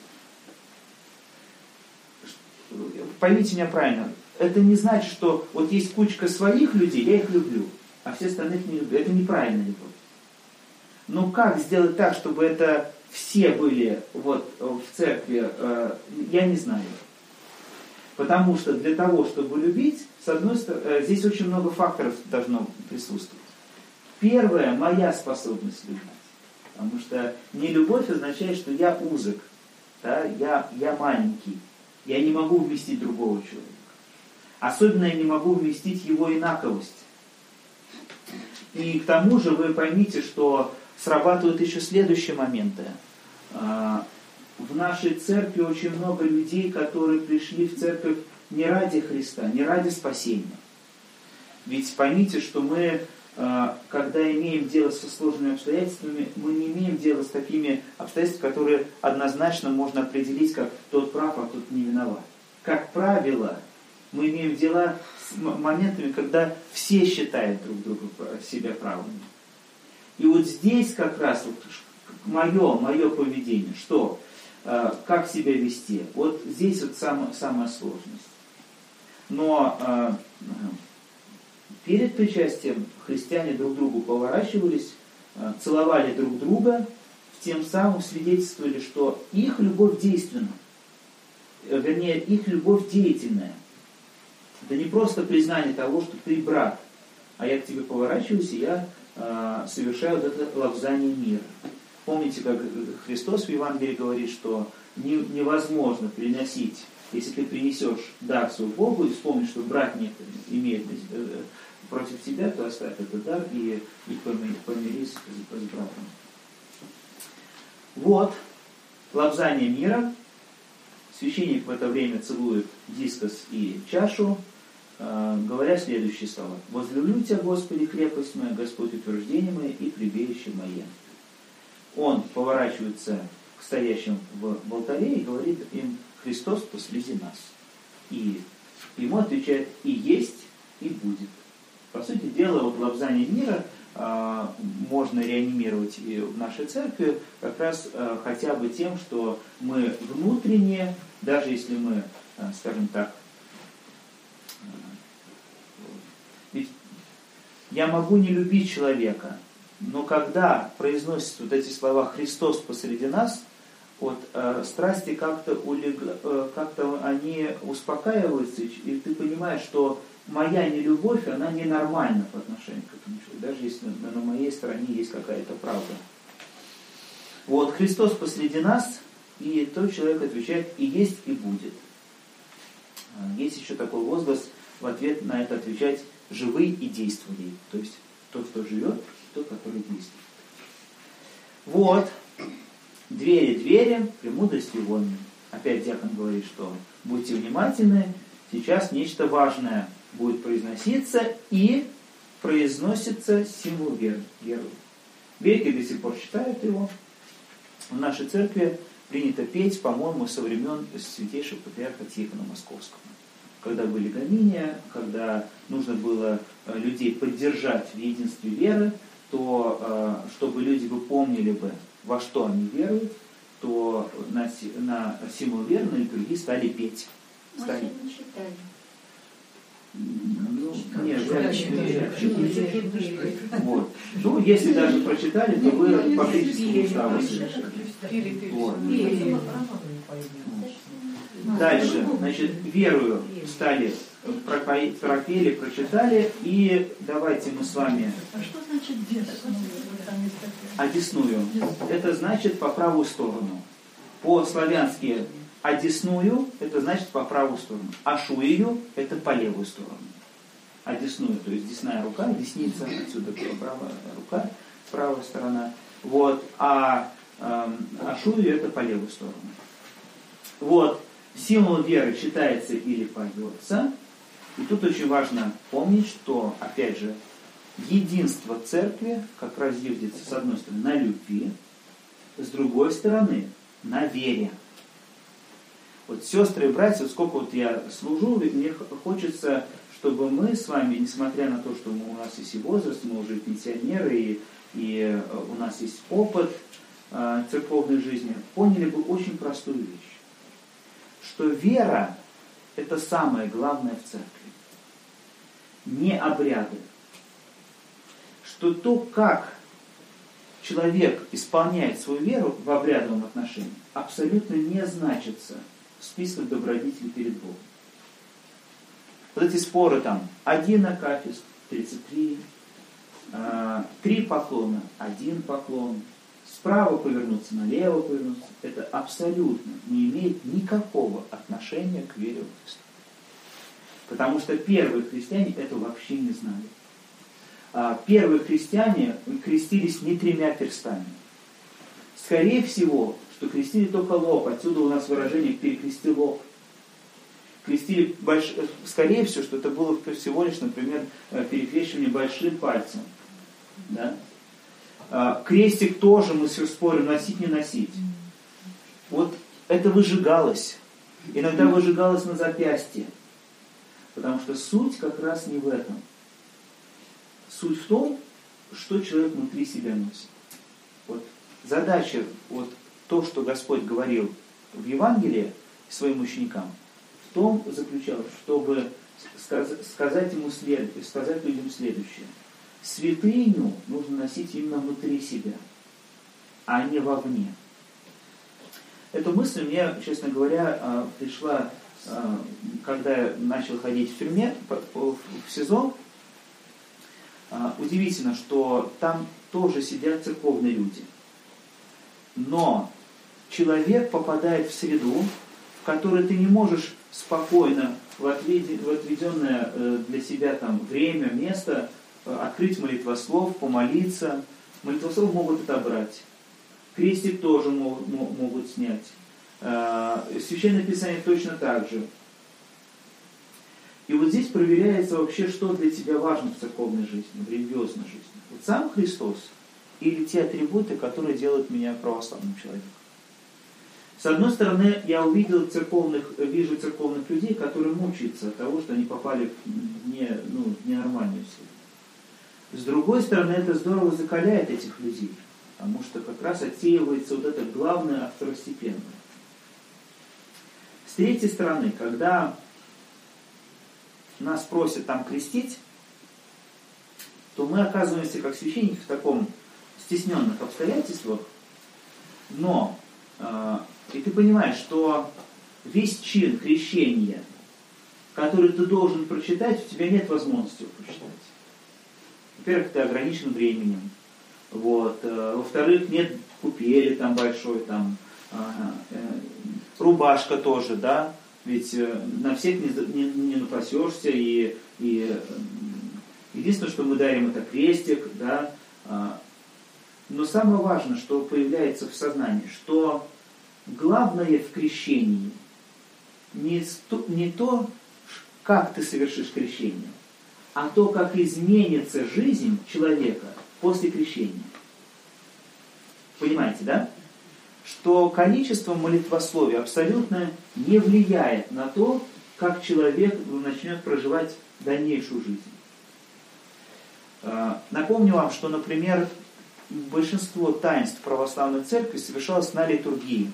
Поймите меня правильно. Это не значит, что вот есть кучка своих людей, я их люблю, а все остальных не люблю. Это неправильная любовь. Но как сделать так, чтобы это все были вот в церкви, я не знаю. Потому что для того, чтобы любить, с одной стороны, здесь очень много факторов должно присутствовать. Первое, моя способность любить. Потому что нелюбовь означает, что я узок, да? я, я маленький, я не могу вместить другого человека. Особенно я не могу вместить его инаковость. И к тому же вы поймите, что срабатывают еще следующие моменты. В нашей церкви очень много людей, которые пришли в церковь не ради Христа, не ради спасения. Ведь поймите, что мы, когда имеем дело со сложными обстоятельствами, мы не имеем дела с такими обстоятельствами, которые однозначно можно определить, как тот прав, а тот не виноват. Как правило, мы имеем дела с моментами, когда все считают друг друга себя правыми. И вот здесь как раз вот мое, мое поведение, что, как себя вести, вот здесь вот самая, самая сложность. Но перед причастием христиане друг другу поворачивались, целовали друг друга, тем самым свидетельствовали, что их любовь действенна, вернее, их любовь деятельная. Это не просто признание того, что ты брат, а я к тебе поворачиваюсь, и я э, совершаю вот это лобзание мира. Помните, как Христос в Евангелии говорит, что не, невозможно приносить, если ты принесешь дар свой Богу и вспомнишь, что брат не имеет э, против тебя, то оставь этот дар и, и помирись с, с братом. Вот, лобзание мира. Священник в это время целует дискос и чашу, э, говоря следующие слова. «Возлюблю тебя, Господи, крепость моя, Господь утверждение мое и прибежище мое». Он поворачивается к стоящим в, в алтаре и говорит им: «Христос посреди нас». И ему отвечает: «И есть, и будет». По сути дела, вот лобзание мира э, можно реанимировать и в нашей церкви как раз э, хотя бы тем, что мы внутренне, даже если мы, э, скажем так, э, ведь я могу не любить человека, но когда произносятся вот эти слова «Христос посреди нас», вот, э, страсти как-то, улег... э, как-то они успокаиваются, и ты понимаешь, что моя нелюбовь, она ненормальна по отношению к этому человеку, даже если на, на моей стороне есть какая-то правда. Вот, Христос посреди нас, и тот человек отвечает: и есть, и будет. Есть еще такой возглас, в ответ на это отвечать: живы и действуй. То есть тот, кто живет, тот, который действует. Вот. Двери, двери, премудрости вон. Опять диакон говорит, что будьте внимательны, сейчас нечто важное будет произноситься, и произносится символ веры. веры. Бейки до сих пор читают его. В нашей церкви принято петь, по-моему, со времен святейшего патриарха Тихона Московского. Когда были гонения, когда нужно было людей поддержать в единстве веры, то чтобы люди бы помнили бы, во что они веруют, то на, на символ веры, на литургии стали петь. Стали. Мы читали. Ну, нет, я не вот. Ну, если даже прочитали, то вы по критическому уставу совершили. Вот. Дальше, значит, верую стали, пропели, прочитали, и давайте мы с вами... А что значит вера? Одесную. Это значит по правую сторону. По-славянски одесную, это значит по правую сторону. Ашуию, это по левую сторону. Одесную, то есть десная рука, десница, отсюда правая рука, правая сторона. Вот. А э, ашую, это по левую сторону. Вот. Символ веры читается или поется. И тут очень важно помнить, что, опять же, единство церкви как раз зиждется, с одной стороны, на любви, с другой стороны, на вере. Вот, сестры и братья, вот сколько вот я служу, ведь мне хочется, чтобы мы с вами, несмотря на то, что мы, у нас есть и возраст, мы уже пенсионеры, и, и у нас есть опыт э, церковной жизни, поняли бы очень простую вещь. Что вера – это самое главное в церкви. Не обряды. Что то, как человек исполняет свою веру в обрядовом отношении, абсолютно не значится в списках добродетелей перед Богом. Вот эти споры там, один акафист, тридцать три, э, три поклона, один поклон, справа повернуться, налево повернуться, это абсолютно не имеет никакого отношения к вере в Христа. Потому что первые христиане это вообще не знали. А первые христиане крестились не тремя перстами. Скорее всего, что крестили только лоб. Отсюда у нас выражение «перекрести лоб». Крестили, больш... скорее всего, что это было всего лишь, например, перекрещивание большим пальцем. Да? А, крестик тоже, мы все спорим, носить, не носить. Вот это выжигалось. Иногда выжигалось на запястье. Потому что суть как раз не в этом. Суть в том, что человек внутри себя носит. Вот задача, вот то, что Господь говорил в Евангелии своим ученикам, в том заключалась, чтобы сказать ему след, сказать людям следующее. Святыню нужно носить именно внутри себя, а не вовне. Эта мысль мне, честно говоря, пришла, когда я начал ходить в тюрьме, в СИЗО. Удивительно, что там тоже сидят церковные люди. Но человек попадает в среду, в которой ты не можешь спокойно в отведенное для себя там время, место открыть молитвослов, помолиться. Молитвослов могут отобрать. Крестик тоже могут, могут снять. Священное Писание точно так же. И вот здесь проверяется вообще, что для тебя важно в церковной жизни, в религиозной жизни. Вот сам Христос или те атрибуты, которые делают меня православным человеком. С одной стороны, я увидел церковных, вижу церковных людей, которые мучаются от того, что они попали в не, ну, в ненормальную среду. С другой стороны, это здорово закаляет этих людей, потому что как раз отсеивается вот это главное от второстепенного. С третьей стороны, когда нас просят там крестить, то мы оказываемся как священники в таком стесненных обстоятельствах, но И ты понимаешь, что весь чин крещения, который ты должен прочитать, у тебя нет возможности его прочитать. Во-первых, ты ограничен временем. Вот. Во-вторых, нет купели там большой, там, рубашка тоже, да, ведь на всех не, не, не напасешься, и, и единственное, что мы дарим, это крестик, да, но самое важное, что появляется в сознании, что главное в крещении не то, не то, как ты совершишь крещение, а то, как изменится жизнь человека после крещения. Понимаете, да? Что количество молитвословий абсолютно не влияет на то, как человек начнет проживать дальнейшую жизнь. Напомню вам, что, например, большинство таинств православной церкви совершалось на литургии.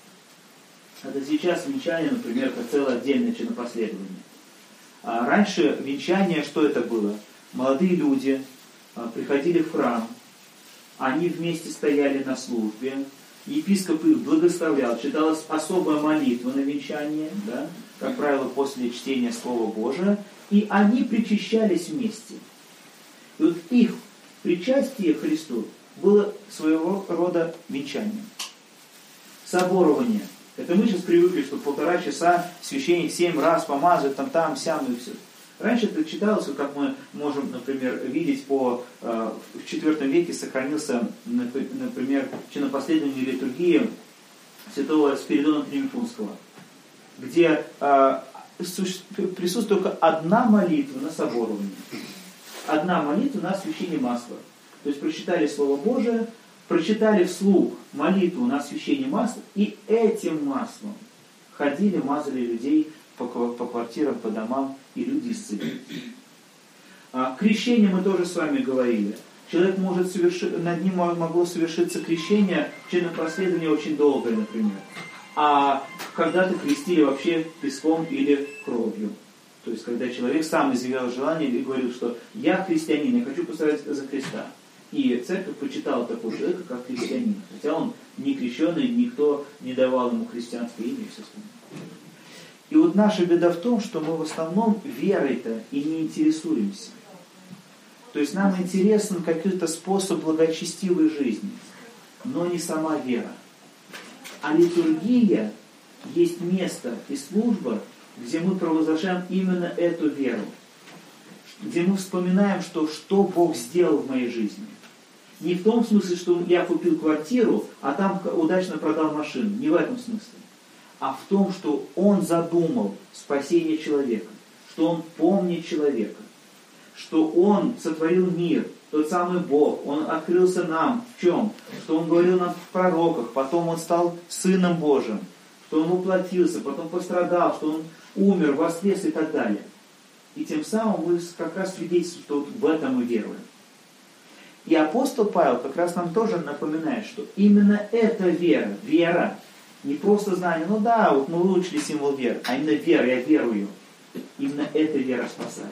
Это сейчас венчание, например, это целое отдельное чинопоследование. А раньше венчание, что это было? Молодые люди приходили в храм, они вместе стояли на службе, епископ их благословлял, читалась особая молитва на венчание, да, как правило, после чтения Слова Божия, и они причащались вместе. И вот их причастие Христу было своего рода венчанием. Соборование. Это мы сейчас привыкли, что полтора часа священник семь раз помазывает, там, там, сям, и все. Раньше это читалось, как мы можем, например, видеть, по, э, в четвёртом веке сохранился, например, чинопоследование литургии святого Спиридона Тремифунского, где э, присутствует только одна молитва на соборование. Одна молитва на освящение масла. То есть прочитали Слово Божие, прочитали вслух молитву на освящение масла, и этим маслом ходили, мазали людей по, по квартирам, по домам, и люди исцелились. А, крещение мы тоже с вами говорили. Человек может совершить, над ним могло совершиться крещение, чинопоследование очень долгое, например. А когда-то крестили вообще песком или кровью. То есть, когда человек сам изъявлял желание и говорил, что я христианин, я хочу поставить за Христа. И церковь почитала такого человека, как христианин. Хотя он не крещеный, никто не давал ему христианское имя и все остальное. И вот наша беда в том, что мы в основном верой-то и не интересуемся. То есть нам интересен какой-то способ благочестивой жизни, но не сама вера. А литургия есть место и служба, где мы провозглашаем именно эту веру. Где мы вспоминаем, что, что Бог сделал в моей жизни. Не в том смысле, что я купил квартиру, а там удачно продал машину. Не в этом смысле. А в том, что Он задумал спасение человека. Что Он помнит человека. Что Он сотворил мир. Тот самый Бог. Он открылся нам. В чем? Что Он говорил нам в пророках. Потом Он стал Сыном Божьим. Что Он воплотился. Потом пострадал. Что Он умер, воскрес и так далее. И тем самым мы как раз свидетельствуем, что вот в этом мы веруем. И апостол Павел как раз нам тоже напоминает, что именно эта вера, вера, не просто знание, ну да, вот мы выучили символ веры, а именно вера, я верую. Именно эта вера спасает.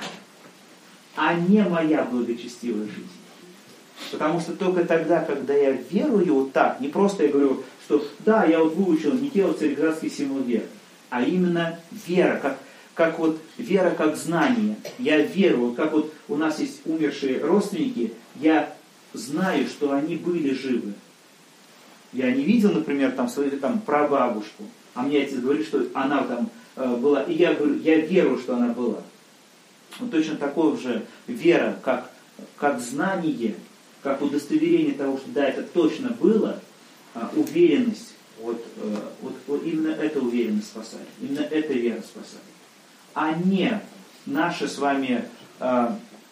А не моя благочестивая жизнь. Потому что только тогда, когда я верую вот так, не просто я говорю, что да, я вот выучил Никео Царьградский символ веры, а именно вера, как Как вот вера как знание. Я верую, как вот у нас есть умершие родственники, я знаю, что они были живы. Я не видел, например, там свою там, прабабушку, а мне отец говорит, что она там э, была. И я говорю, я верую, что она была. Вот точно такое же вера, как, как знание, как удостоверение того, что да, это точно было, э, уверенность. Вот, э, вот, вот именно эта уверенность спасает. Именно эта вера спасает. А не наши с вами э,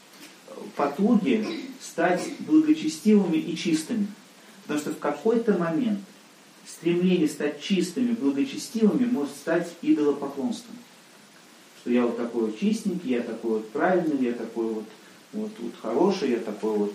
потуги стать благочестивыми и чистыми. Потому что в какой-то момент стремление стать чистыми, благочестивыми может стать идолопоклонством. Что я вот такой вот чистенький, я такой вот правильный, я такой вот, вот, вот хороший, я такой вот.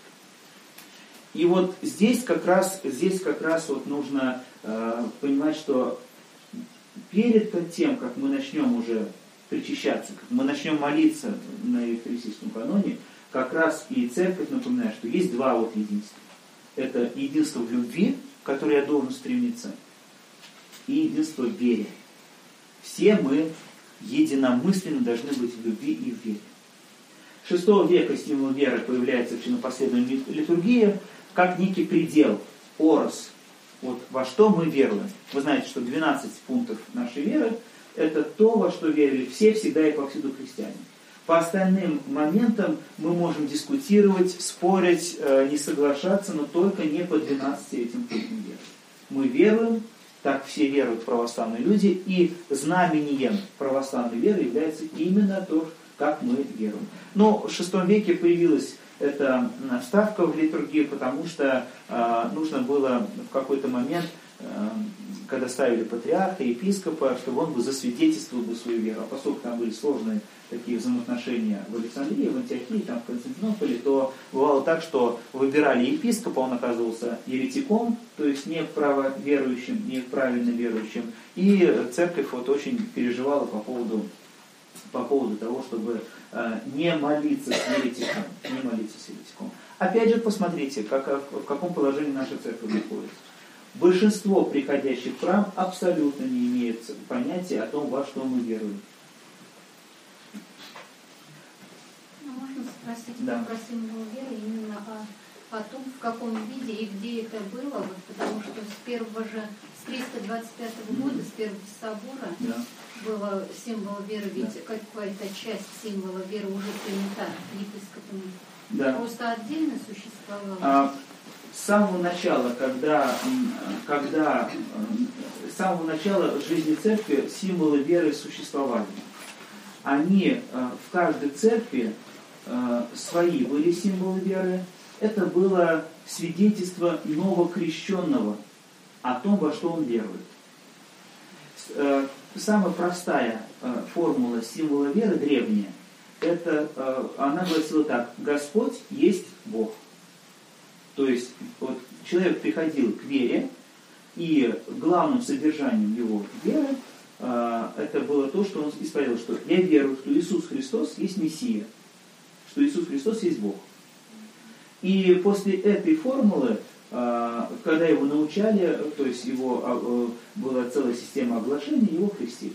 И вот здесь как раз, здесь как раз вот нужно э, понимать, что перед тем, как мы начнем уже причащаться, как мы начнем молиться на евхаристическом каноне, как раз и церковь напоминает, что есть два вот единства. Это единство в любви, к которой я должен стремиться, и единство в вере. Все мы единомысленно должны быть в любви и в вере. С шестого века символ веры появляется в чинопоследовной литургии как некий предел, орос, вот во что мы веруем. Вы знаете, что двенадцать пунктов нашей веры – это то, во что верили все, всегда и повсюду христиане. По остальным моментам мы можем дискутировать, спорить, не соглашаться, но только не по двенадцати этим пунктам веры. Мы веруем, так все веруют православные люди, и знамением православной веры является именно то, как мы веруем. Но в шестом веке появилась эта вставка в литургию, потому что э, нужно было в какой-то момент, э, когда ставили патриарха, епископа, чтобы он бы засвидетельствовал бы свою веру. А поскольку там были сложные такие взаимоотношения в Александрии, в Антиохии, там в Константинополе, то бывало так, что выбирали епископа, он оказывался еретиком, то есть не правоверующим, не правильно верующим. И церковь вот очень переживала по поводу по поводу того, чтобы э, не молиться с еретиком, не молиться с еретиком. Опять же, посмотрите, как, в каком положении наша церковь находится. Большинство приходящих в храм абсолютно не имеет понятия о том, во что мы веруем. Ну, можно спросить Да. про символ веры именно о, о том, в каком виде и где это было, вот, потому что с первого же, с триста двадцать пятого года, с первого собора, Да. было символ веры, ведь Да. какая-то часть символа веры уже принята епископами. Да. Просто отдельно существовала. А, с самого начала, когда, когда с самого начала жизни церкви символы веры существовали. Они в каждой церкви свои были символы веры. Это было свидетельство новокрещенного о том, во что он верует. Самая простая формула символа веры, древняя, это, она гласила так: Господь есть Бог. То есть вот, человек приходил к вере, и главным содержанием его веры это было то, что он исповедовал, что я верую, что Иисус Христос есть Мессия, что Иисус Христос есть Бог. И после этой формулы, когда его научали, то есть его была целая система оглашения, его крестили.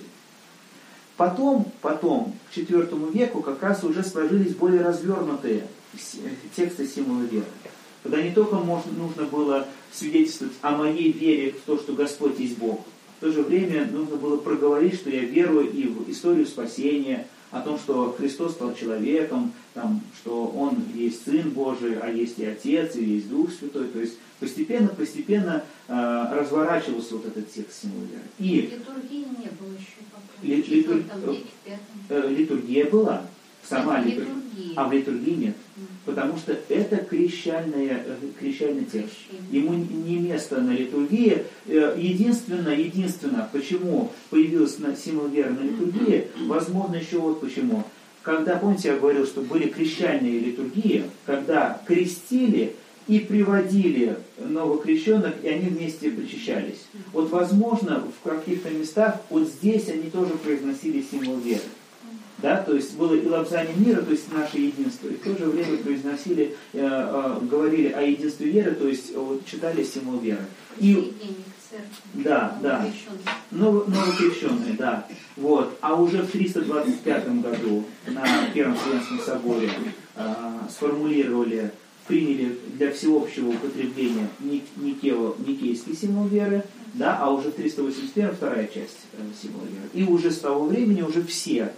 Потом, потом, к четвертому веку как раз уже сложились более развернутые тексты символа веры. Когда не только можно, нужно было свидетельствовать о моей вере в то, что Господь есть Бог, в то же время нужно было проговорить, что я верую и в историю спасения, о том, что Христос стал человеком, там, что Он есть Сын Божий, а есть и Отец, и есть Дух Святой. То есть постепенно-постепенно э, разворачивался вот этот текст символа веры. И литургии не было еще пока. Ли, в четвёртом литур, веке, в пятом. э, литургия была, сама Это литургия, литургия. а в литургии нет. Потому что это крещальный, крещальный текст. Ему не место на литургии. Единственное, единственное, почему появился символ веры на литургии, возможно, еще вот почему. Когда, помните, я говорил, что были крещальные литургии, когда крестили и приводили новокрещенных, и они вместе причащались. Вот, возможно, в каких-то местах, вот здесь они тоже произносили символ веры. Да, то есть было и лобзание мира, то есть наше единство, и в то же время произносили, э, э, говорили о единстве веры, то есть вот, читали символ веры. И, да, да, Нов, новокрещенные, да. Вот. А уже в триста двадцать пятом году на Первом Вселенском соборе э, сформулировали, приняли для всеобщего употребления Никео, никейский символ веры, да, а уже в триста восемьдесят первом вторая часть э, символа веры. И уже с того времени уже все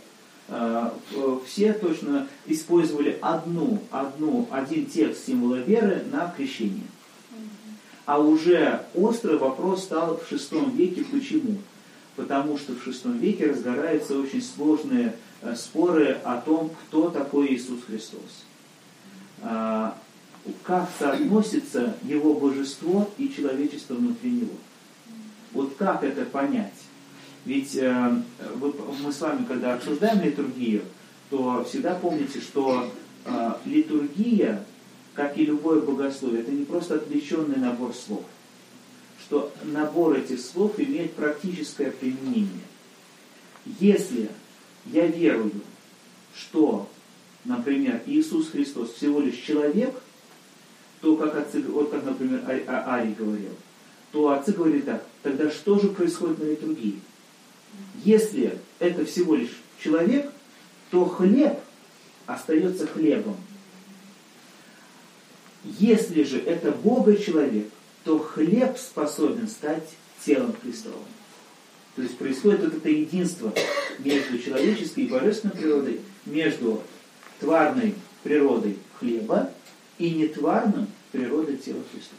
все точно использовали одну, одну, один текст символа веры на крещение. А уже острый вопрос стал в шестом веке. Почему? Потому что в шестом веке разгораются очень сложные споры о том, кто такой Иисус Христос. Как соотносится Его божество и человечество внутри Него. Вот как это понять? Ведь э, вы, мы с вами, когда обсуждаем литургию, то всегда помните, что э, литургия, как и любое богословие, это не просто отвлеченный набор слов. Что набор этих слов имеет практическое применение. Если я верую, что, например, Иисус Христос всего лишь человек, то, как, отцы, вот как, например, Арий говорил, то отцы говорили так: тогда что же происходит на литургии? Если это всего лишь человек, то хлеб остается хлебом. Если же это Бога человек, то хлеб способен стать телом Христовым. То есть происходит вот это единство между человеческой и божественной природой, между тварной природой хлеба и нетварной природой тела Христова.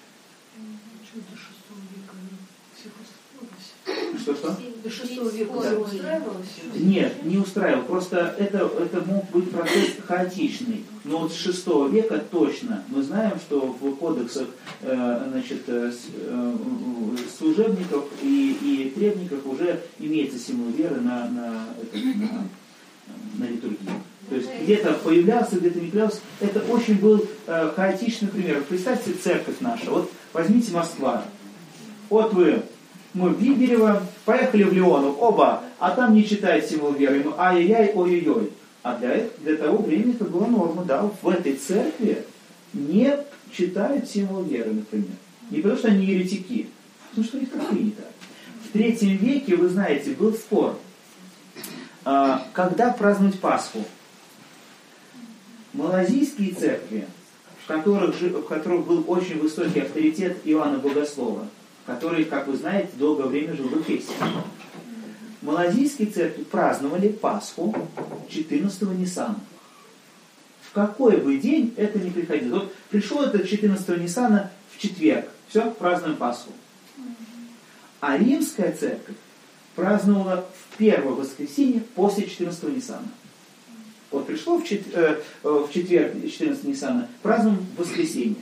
Что-что? До шестого века все устраивалось? Нет, не устраивал. Просто это, это мог быть процесс хаотичный. Но вот с шестого века точно. Мы знаем, что в кодексах э, значит, э, служебников и, и требников уже имеется символ веры на, на, это, на, на литургию. То есть где-то появлялся, где-то не появлялся. Это очень был э, хаотичный пример. Представьте, церковь наша. Вот возьмите Москва. Вот вы... Мы в Биберево, поехали в Леону, оба, а там не читает символ веры, мы ай-яй-яй, ой-ой-ой. А для, для того времени это была норма, да, в этой церкви не читают символ веры, например. Не потому что они еретики, а потому что у них так принято. В третьем веке, вы знаете, был спор, когда праздновать Пасху. Малазийские церкви, в которых, в которых был очень высокий авторитет Иоанна Богослова, который, как вы знаете, долгое время жил в Эфесе. Малазийские церкви праздновали Пасху четырнадцатого Ниссана. В какой бы день это ни приходило. Вот пришел это четырнадцатого Ниссана в четверг. Все, празднуем Пасху. А римская церковь праздновала в первое воскресенье после четырнадцатого Ниссана. Вот пришло в, чет, э, в четверг четырнадцатого Ниссана, празднуем воскресенье.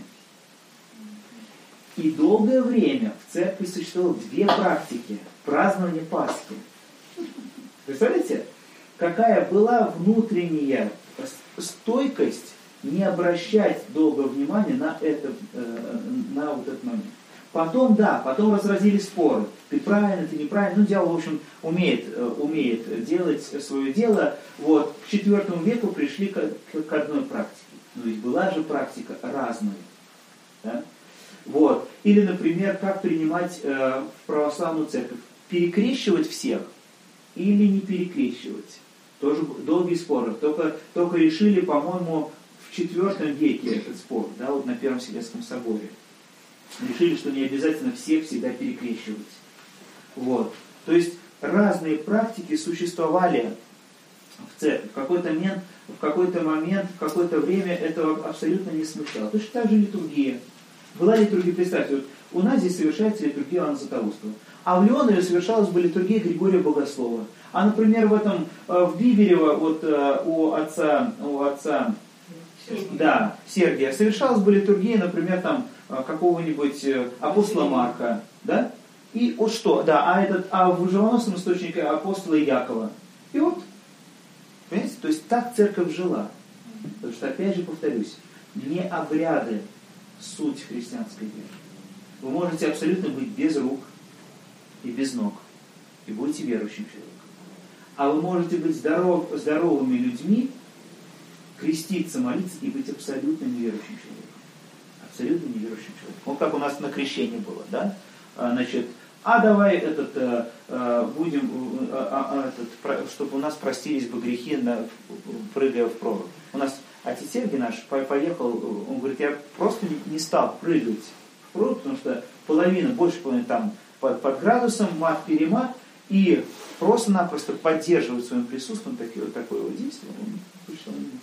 И долгое время в церкви существовало две практики празднования Пасхи. Представляете, какая была внутренняя стойкость не обращать долгого внимания на, это, на вот этот момент. Потом, да, потом разразили споры. Ты правильно, ты неправильно. Ну, дьявол, в общем, умеет, умеет делать свое дело. Вот, к четвертому веку пришли к, к одной практике. Но ведь была же практика разная. Да? Вот. Или, например, как принимать э, в православную церковь. Перекрещивать всех или не перекрещивать. Тоже долгие споры. Только, только решили, по-моему, в четвертом веке этот спор, да, вот на Первом Вселенском соборе. Решили, что не обязательно всех всегда перекрещивать. Вот. То есть разные практики существовали в церкви. В какой-то момент, в какой-то момент, в какое-то время этого абсолютно не смущало. Точно так же литургия. Была литургия, представьте, вот у нас здесь совершается литургия Иоанна Златоустова. А в Леонове совершалась бы литургия Григория Богослова. А, например, в этом, в Биберево, вот у отца, у отца Сергия. Да, Сергия, совершалась бы литургия, например, там, какого-нибудь апостола Марка, да? И вот что, да, а, этот, а в живоносном источнике апостола Якова. И вот, понимаете, то есть так церковь жила. Потому что, опять же, повторюсь, не обряды суть христианской веры. Вы можете абсолютно быть без рук и без ног, и будете верующим человеком. А вы можете быть здоров, здоровыми людьми, креститься, молиться и быть абсолютно неверующим человеком. Абсолютно неверующим человеком. Вот как у нас на крещении было, да? Значит, а давай этот, будем, этот, чтобы у нас простились бы грехи, прыгая в прорубь. У нас отец Сергий наш поехал, он говорит, я просто не стал прыгать в прорубь, потому что половина, больше половины там под, под градусом, мат-перемат, и просто-напросто поддерживать своим присутствием такое, такое вот действие, он пришел не нужно.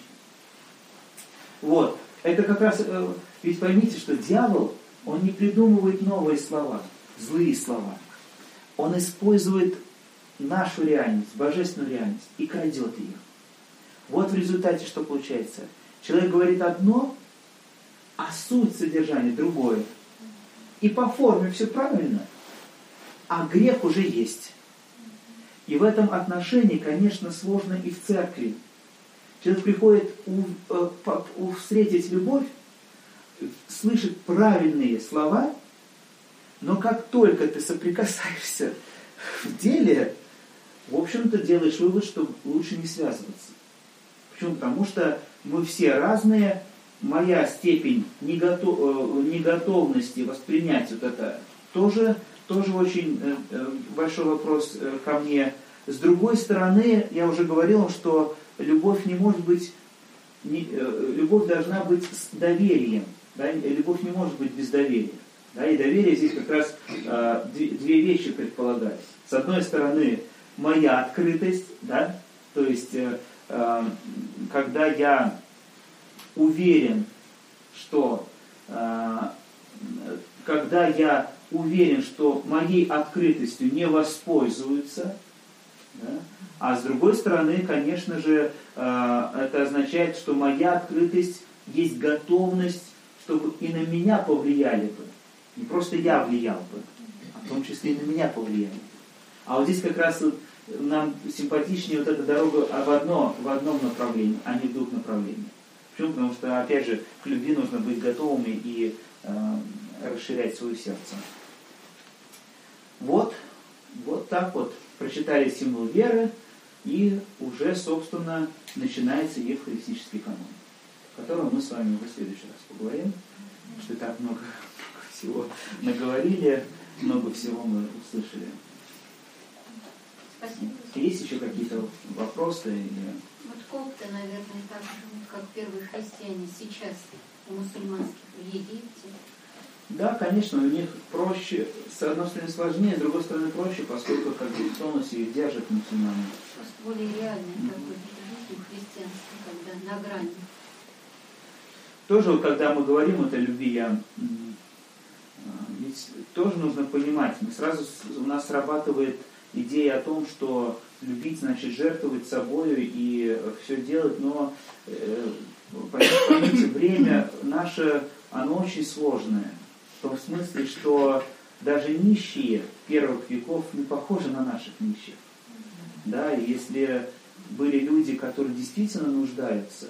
Вот. Это как раз, ведь поймите, что дьявол, он не придумывает новые слова, злые слова. Он использует нашу реальность, божественную реальность и крадет ее. Вот в результате что получается. Человек говорит одно, а суть содержания другое. И по форме все правильно, а грех уже есть. И в этом отношении, конечно, сложно и в церкви. Человек приходит у, у, встретить любовь, слышит правильные слова, но как только ты соприкасаешься в деле, в общем-то делаешь вывод, что лучше не связываться. Почему? Потому что мы все разные, моя степень неготов, неготовности воспринять вот это тоже, тоже очень большой вопрос ко мне. С другой стороны, я уже говорил, что любовь не может быть, не, любовь должна быть с доверием. Да? Любовь не может быть без доверия. Да? И доверие здесь как раз э, две, две вещи предполагаются. С одной стороны, моя открытость, да? То есть, э, э, когда я уверен, что э, когда я уверен, что моей открытостью не воспользуются, да? А с другой стороны, конечно же, это означает, что моя открытость есть готовность, чтобы и на меня повлияли бы. Не просто я влиял бы, а в том числе и на меня повлияли. А вот здесь как раз нам симпатичнее вот эта дорога в, одно, в одном направлении, а не в двух направлениях. Почему? Потому что, опять же, к любви нужно быть готовыми и э, расширять свое сердце. Вот, вот так вот. Прочитали символ веры, и уже, собственно, начинается евхаристический канон, о котором мы с вами в следующий раз поговорим, потому что так много, много всего наговорили, много всего мы услышали. Спасибо. Есть еще какие-то вопросы? Или... Вот копты, наверное, так же, как первые христиане сейчас у мусульманских в Египте. Да, конечно, у них проще, с одной стороны сложнее, с другой стороны проще, поскольку как бы в тонусе их держат мусульмане. Просто более реальный mm-hmm. такой жизнь христианский, когда на грани. Тоже, когда мы говорим о любви, я, ведь тоже нужно понимать, мы сразу у нас срабатывает идея о том, что любить значит жертвовать собою и все делать, но поймите, время наше, оно очень сложное. В том смысле, что даже нищие первых веков не похожи на наших нищих. Да, и если были люди, которые действительно нуждаются,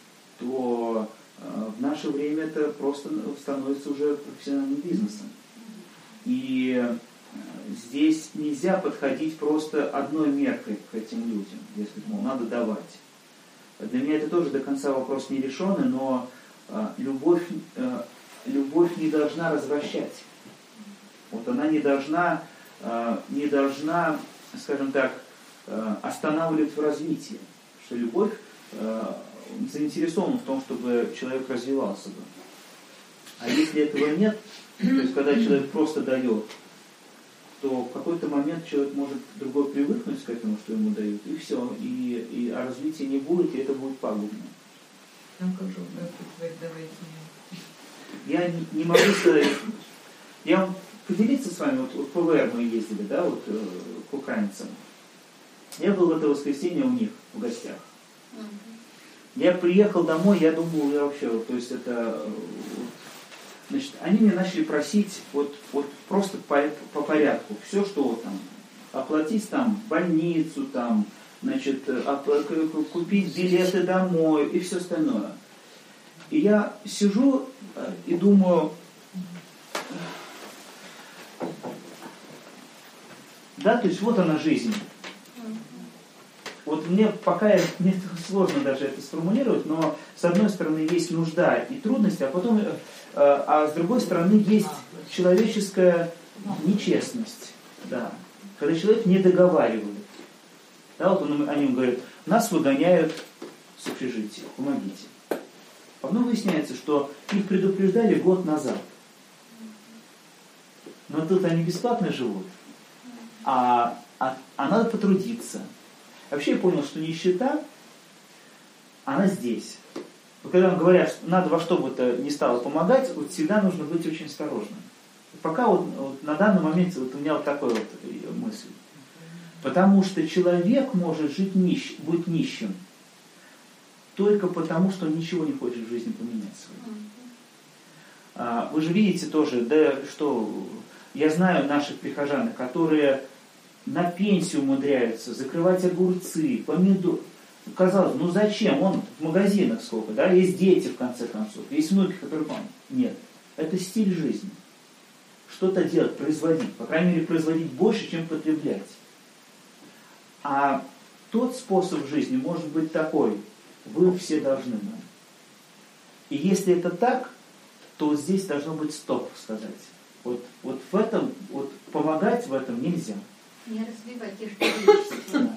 то э, в наше время это просто становится уже профессиональным бизнесом. И э, здесь нельзя подходить просто одной меркой к этим людям, если, мол, надо давать. Для меня это тоже до конца вопрос не решенный, но э, любовь... Э, Любовь не должна развращать. Вот она не должна, э, не должна, скажем так, э, останавливать в развитии. Что любовь э, заинтересована в том, чтобы человек развивался бы. А если этого нет, то есть когда человек просто дает, то в какой-то момент человек может другой привыкнуть к этому, что ему дают, и все, и, и а развития не будет, и это будет пагубно. Ну как же давайте. Я не, не могу сказать, я вам поделиться с вами, вот, вот в ПВР мы ездили, да, вот э, к украинцам. Я был в это воскресенье у них в гостях. Mm-hmm. Я приехал домой, я думал, я вообще, вот, то есть это, вот, значит, они мне начали просить вот, вот просто по, по порядку, все, что вот, там, оплатить там больницу, там, значит, оп- купить билеты домой и все остальное. И я сижу и думаю, да, то есть вот она жизнь. Вот мне пока мне сложно даже это сформулировать, но с одной стороны есть нужда и трудности, а потом, а с другой стороны есть человеческая нечестность, да, когда человек не договаривает. Да, вот он, они говорят, нас выгоняют с общежития, помогите. Потом выясняется, что их предупреждали год назад. Но тут они бесплатно живут, а, а, а надо потрудиться. Вообще я понял, что нищета, она здесь. Вот когда вам говорят, что надо во что бы то ни стало помогать, вот всегда нужно быть очень осторожным. Пока вот, вот на данный момент вот у меня вот такая вот мысль. Потому что человек может жить нищ, быть нищим только потому, что он ничего не хочет в жизни поменять своей. А, вы же видите тоже, да, что я знаю наших прихожан, которые на пенсию умудряются закрывать огурцы, помидоры. Казалось, ну зачем? Он в магазинах сколько, да? Есть дети, в конце концов. Есть внуки, которые помнят. Нет. Это стиль жизни. Что-то делать, производить. По крайней мере, производить больше, чем потреблять. А тот способ жизни может быть такой. Вы все должны нам. И если это так, то здесь должно быть стоп сказать. Вот, вот в этом, вот помогать в этом нельзя. Не развивать их количество.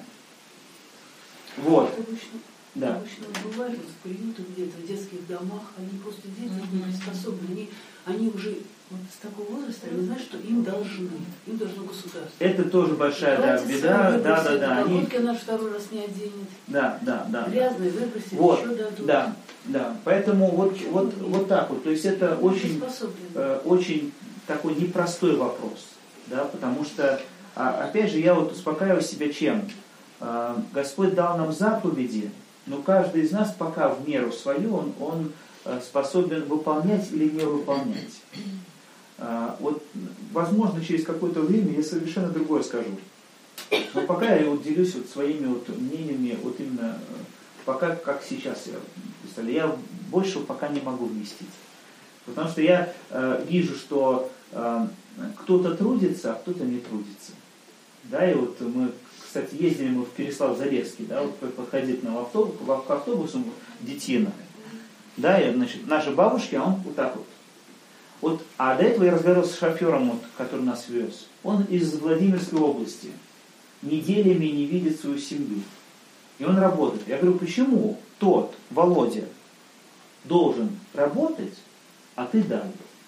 Вот. Обычно, Да. обычно бывает вот в приютах где-то, в детских домах, они просто дети не приспособлены, они, они уже вот с такого возраста, они знают, что им должны, им должно государство. Это тоже большая да, Давайте беда. сами Да, да, да. Они... Колготки она второй раз не оденет. Да, да, да. Грязные выбросить, Вот, еще дадут. да, да. Поэтому вот, вот, вот так вот. То есть это очень, э, очень такой непростой вопрос. Да, потому что, а, опять же, я вот успокаиваю себя чем? А, Господь дал нам заповеди, но каждый из нас пока в меру свою он, он способен выполнять или не выполнять. А, вот, возможно, через какое-то время я совершенно другое скажу. Но пока я вот делюсь вот своими вот мнениями, вот именно пока как сейчас я представляю, я больше пока не могу вместить. Потому что я э, вижу, что э, кто-то трудится, а кто-то не трудится. Да, и вот мы, кстати, ездили мы в Переслав-Залесский, да, вот подходили к нам автобус, к автобусу детина. Да, и, значит, наши бабушки, а он вот так вот. Вот, а до этого я разговаривал с шофером, вот, который нас вез. Он из Владимирской области. Неделями не видит свою семью. И он работает. Я говорю, почему тот, Володя, должен работать, а ты дай?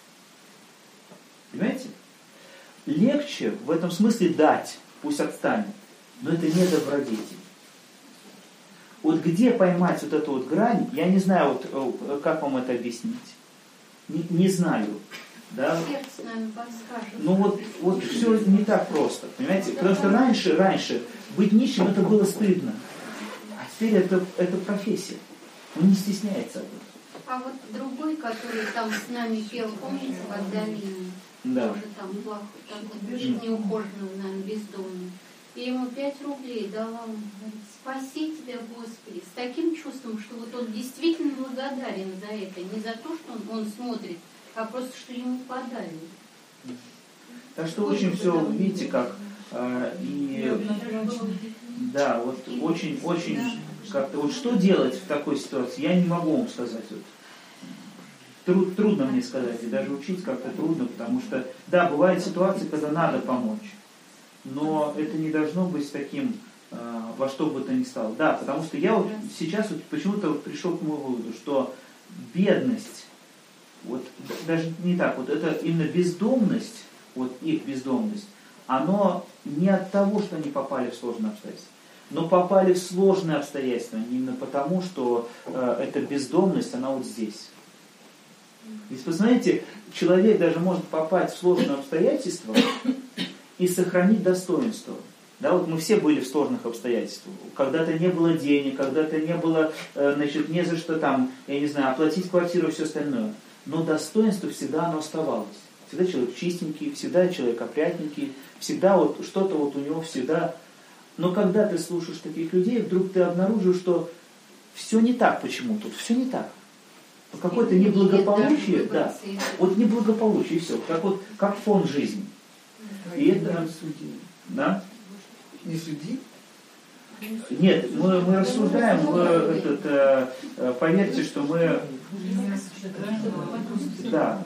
Понимаете? Легче в этом смысле дать, пусть отстанет, но это не добродетель. Вот где поймать вот эту вот грань, я не знаю, вот, как вам это объяснить. Не, не знаю. Да? Сердце нам подскажет. Ну вот, вот все не так просто, понимаете? Потому что раньше, раньше быть нищим это было стыдно. А теперь это, это профессия. Он не стесняется об этом. А вот другой, который там с нами пел, помните, в Адамине? Да. Тоже там плохо, такой неухоженный, наверное, бездомный. И ему пять рублей дала, он говорит, спаси тебя, Господи, с таким чувством, что вот он действительно благодарен за это, не за то, что он, он смотрит, а просто, что ему подали. Так что очень все, видите, как, э, и, да, вот очень, очень, как-то, вот что делать в такой ситуации, я не могу вам сказать. Вот. Труд, трудно мне сказать, и даже учить как-то трудно, потому что, да, бывают ситуации, когда надо помочь, но это не должно быть таким, э, во что бы то ни стало. Да, потому что я вот сейчас вот почему-то вот пришел к моему выводу, что бедность, вот даже не так, вот это именно бездомность, вот их бездомность, оно не от того, что они попали в сложные обстоятельства, но попали в сложные обстоятельства именно потому, что э, эта бездомность, она вот здесь. Если посмотрите, человек даже может попасть в сложные обстоятельства и сохранить достоинство. Да, вот мы все были в сложных обстоятельствах. Когда-то не было денег, когда-то не было, э, значит, не за что там, я не знаю, оплатить квартиру и все остальное. Но достоинство всегда оно оставалось. Всегда человек чистенький, всегда человек опрятненький, всегда вот что-то вот у него всегда. Но когда ты слушаешь таких людей, вдруг ты обнаружишь, что все не так почему-то, все не так. Какое-то неблагополучие, да, вот неблагополучие, и все, как вот, как фон жизни. И это, да? Не суди? Нет, мы, мы рассуждаем, вы, этот, э, поверьте, что мы, да.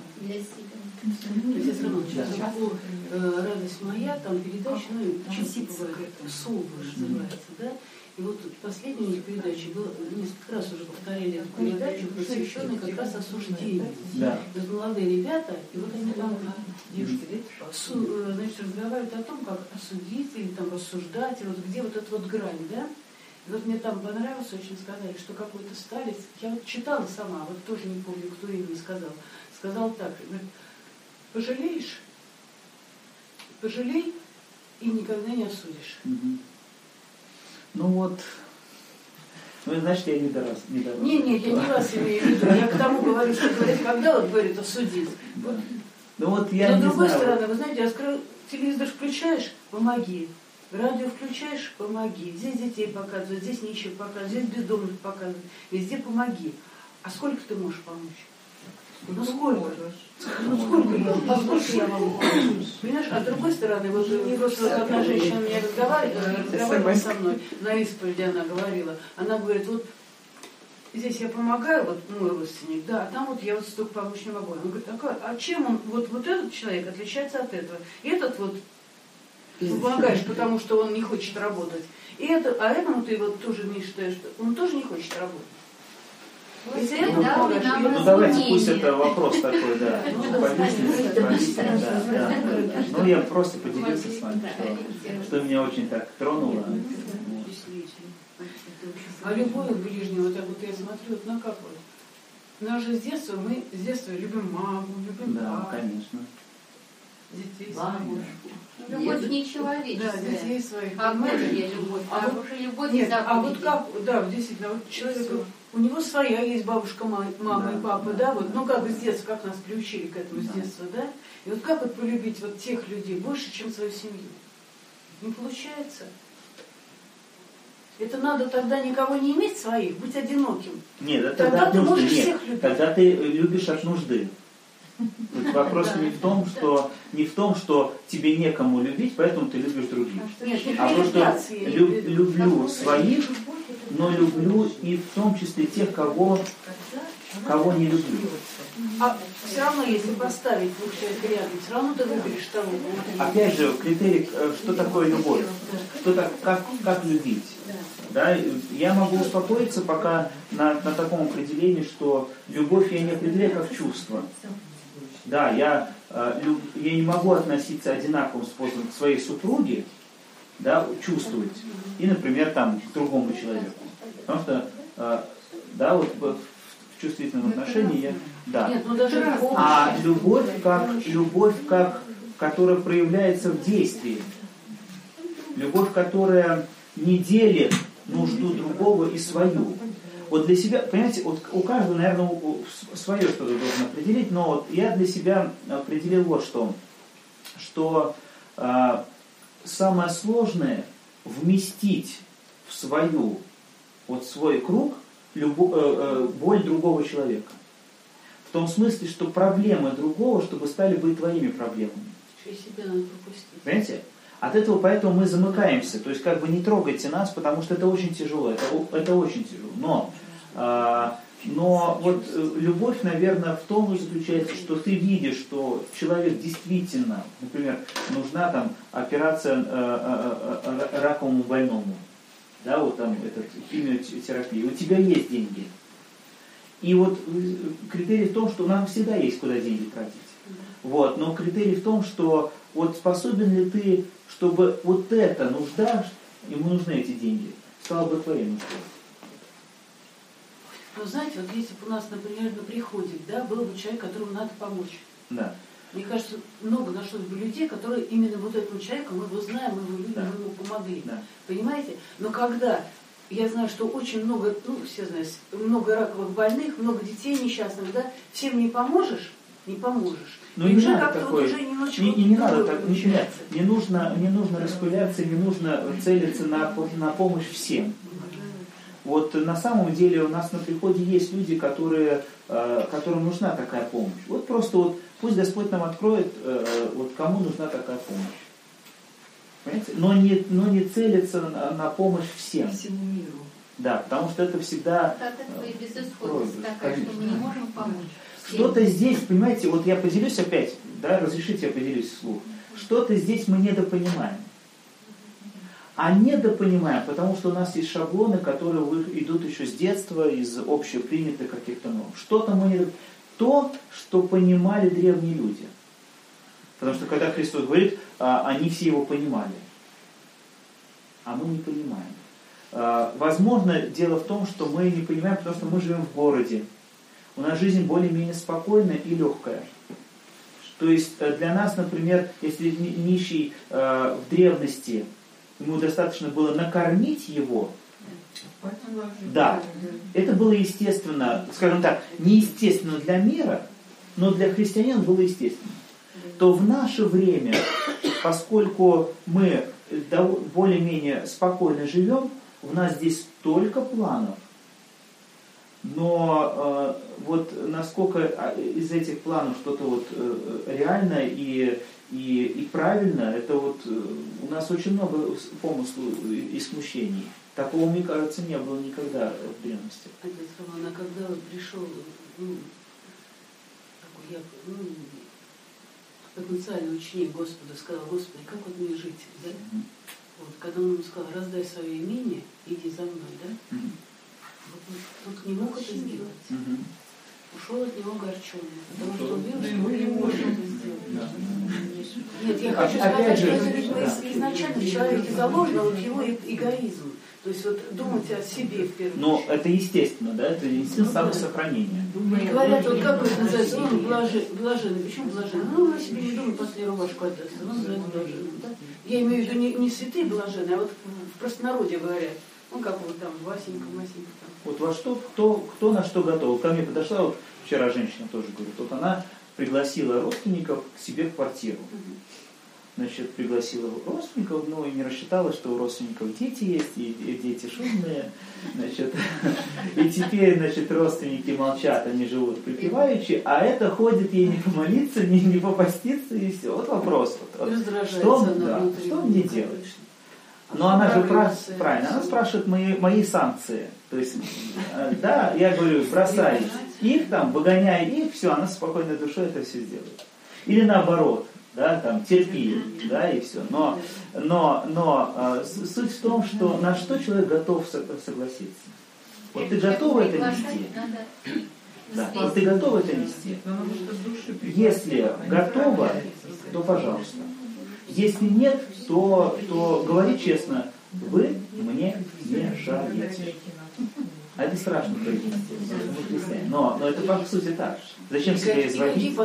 Радость моя, там передача, ну, части бывает, слово называется, да? И вот последняя передача была, несколько раз уже повторяли эту передачу, посвященную как раз осуждению. Да. Это молодые ребята, и вот они там, девушки, значит, разговаривают о том, как осудить или там рассуждать, и вот где вот эта вот грань, да? И вот мне там понравилось, очень сказали, что какой-то старец, я вот читала сама, вот тоже не помню, кто именно сказал, сказал так, говорит, пожалеешь, пожалей и никогда не осудишь. Угу. Ну вот, ну значит я не дорос. Не, дорос. не, нет, я не вас имею в виду, я к тому говорю, что говорит, когда вот говорит осудить. Да. Ну вот я Но не с другой знаю. стороны, вы знаете, я скажу, телевизор включаешь, помоги. Радио включаешь, помоги. Здесь детей показывают, здесь нищих показывают, здесь бездомных показывают. Везде помоги. А сколько ты можешь помочь? Ну сколько? Ну сколько я, а сколько я могу помочь? Понимаешь, а с другой стороны, вот просто одна женщина меня разговаривала, разговаривала со мной, на исповеди она говорила, она говорит, вот здесь я помогаю, вот мой родственник, да, а там вот я вот столько помочь не могу. Он говорит, а, а чем он, вот, вот этот человек отличается от этого? И этот вот помогаешь, потому что он не хочет работать. И это, а этому ты вот тоже не считаешь, что он тоже не хочет работать. Вот Если это это да, помогаешь, нам и Ну разумение. давайте, пусть это вопрос такой, да. Ну, по давай. лестнице, по лестнице, да, да. Ну я просто поделился с вами, Да, что, что меня очень так тронуло. А любовь к ближнему, вот так вот я смотрю, вот ну как вот. Нас же с детства, мы с детства любим маму, любим Да, папу, конечно. детей Бабушку. своих. Любовь не Да, человеческая, детей своих. а понимаете? Божья любовь, А а вот- уже любовь Нет, заповеди. а вот как, да, действительно, вот человек, Всё. у него своя есть бабушка, ма- мама Да, и папа, да, да, вот, да. ну как бы с детства, как нас приучили к этому с Да. детства, да, и вот как вот полюбить вот тех людей больше, чем свою семью? Не получается. Это надо тогда никого не иметь своих, быть одиноким. Нет, это Тогда тогда от ты нужды. можешь Нет, всех любить. тогда ты любишь от нужды. Тут вопрос не в том, что не в том, что тебе некому любить, поэтому ты любишь других. Нет, А то, что репутации я лю- имею в виду. люблю своих, но люблю и в том числе тех, кого, кого не люблю. А все равно, если поставить двух человек рядом, все равно ты выберешь того, кого ты любишь. Опять же, критерий, э, что такое любовь? Что так, как, как любить? Да, я могу успокоиться пока на, на таком определении, что любовь я не определяю как чувство. Да, я, э, люб, я не могу относиться одинаковым способом к своей супруге, да, чувствовать, и, например, там, к другому человеку. Потому что, э, да, вот в, в чувствительном отношении я, да. Нет, ну даже в помощи. А любовь как, любовь как, которая проявляется в действии. Любовь, которая не делит нужду другого и свою. Вот для себя, понимаете, вот у каждого, наверное, свое что-то должен определить, но вот я для себя определил вот что, что э, самое сложное вместить в свою, вот свой круг любо, э, э, боль другого человека. В том смысле, что проблемы другого, чтобы стали бы и твоими проблемами. Через себя надо пропустить. Понимаете? От этого поэтому мы замыкаемся. То есть как бы не трогайте нас, потому что это очень тяжело. Это, это очень тяжело. Но, э, но вот э, любовь, наверное, в том и заключается, что ты видишь, что человек действительно, например, нужна там операция э, э, э, раковому больному. Да, вот там этот, химиотерапия. У тебя есть деньги. И вот критерий в том, что нам всегда есть куда деньги тратить. Вот, но критерий в том, что вот способен ли ты, чтобы вот эта нужда, ему нужны эти деньги, стала бы твоей нуждой. Ну, знаете, вот если бы у нас, например, на приходе, да, был бы человек, которому надо помочь. Да. Мне кажется, много нашлось бы людей, которые именно вот этому человеку, мы его знаем, мы его любим, Да. мы ему помогли. Да. Понимаете? Но когда я знаю, что очень много, ну, все знают, много раковых больных, много детей несчастных, да, всем не поможешь, не поможешь. Но И не уже надо как-то такое, вот уже немножечко не, и не надо другое так, не, получается. не нужно, не нужно распыляться, не нужно целиться на, на помощь всем. Вот на самом деле у нас на приходе есть люди, которые, э, которым нужна такая помощь. Вот просто вот пусть Господь нам откроет, э, вот кому нужна такая помощь. Понимаете? Но не, но не целиться на, на помощь всем. Всему миру. Да, потому что это всегда... Вот от этого и безысходность Пройдет, такая, что мы не конечно. можем помочь. всем. Что-то здесь, понимаете, вот я поделюсь опять, да, разрешите я поделюсь вслух. Что-то здесь мы недопонимаем. А недопонимаем, потому что у нас есть шаблоны, которые идут еще с детства, из общепринятых каких-то норм. Что-то мы не... То, что понимали древние люди. Потому что когда Христос говорит, они все его понимали. А мы не понимаем. Возможно, дело в том, что мы не понимаем, потому что мы живем в городе. У нас жизнь более-менее спокойная и легкая. То есть для нас, например, если нищий в древности, ему достаточно было накормить его, да, это было естественно, скажем так, неестественно для мира, но для христиан было естественно. То в наше время, поскольку мы более-менее спокойно живем, у нас здесь столько планов, но э, вот насколько из этих планов что-то вот э, реально и, и, и правильно, это вот э, у нас очень много помыслов и смущений. Такого, мне кажется, не было никогда в древности. Отец Роман, а когда пришел, ну, такой я, ну, потенциальный ученик Господа, сказал: Господи, как вот мне жить, да? Mm-hmm. Вот, когда он ему сказал: раздай свое имение, иди за мной, да? Mm-hmm. Вот он, он не мог это сделать. Mm-hmm. Ушел от него огорченный, потому что он видел, что он не может это сделать. Нет, я хочу сказать, что это изначально в человеке заложено вот его эгоизм. То есть вот думать о себе в первую очередь. Но это естественно, да? Это инстинкт самосохранения. И говорят, вот как это называется, он блаженный. блаженный. Почему блаженный? Ну, о себе не думай, после рубашку отдаст. Он называется блаженным, да? Я имею в виду не, не святые блаженные, а вот в простонародье говорят. Ну, как вот там, Васенька, Масенька там. Вот во что, кто, кто на что готов. Ко мне подошла, вот вчера женщина тоже говорит, вот она пригласила родственников к себе в квартиру. Значит, пригласила родственников, но и не рассчитала, что у родственников дети есть, и, и дети шумные. Значит, и теперь, значит, родственники молчат, они живут припеваючи, а это ходит ей не помолиться, не, не попаститься, и все. Вот вопрос. Вот, вот, что, да, что мне делать? Но она же прав, правильно, она спрашивает мои, мои санкции. То есть, да, я говорю, бросай их там, выгоняй их, все, она с спокойной душой это все сделает. Или наоборот. Да, там, терпи, да, и все. Но, но, но э, суть в том, что на что человек готов согласиться. Вот ты готов это нести? Да, вот ты готов это нести? Если готова, то пожалуйста. Если нет, то, то говори честно, вы мне мешаете. А это страшно произнести, но, но это по сути так. Зачем себя изводить?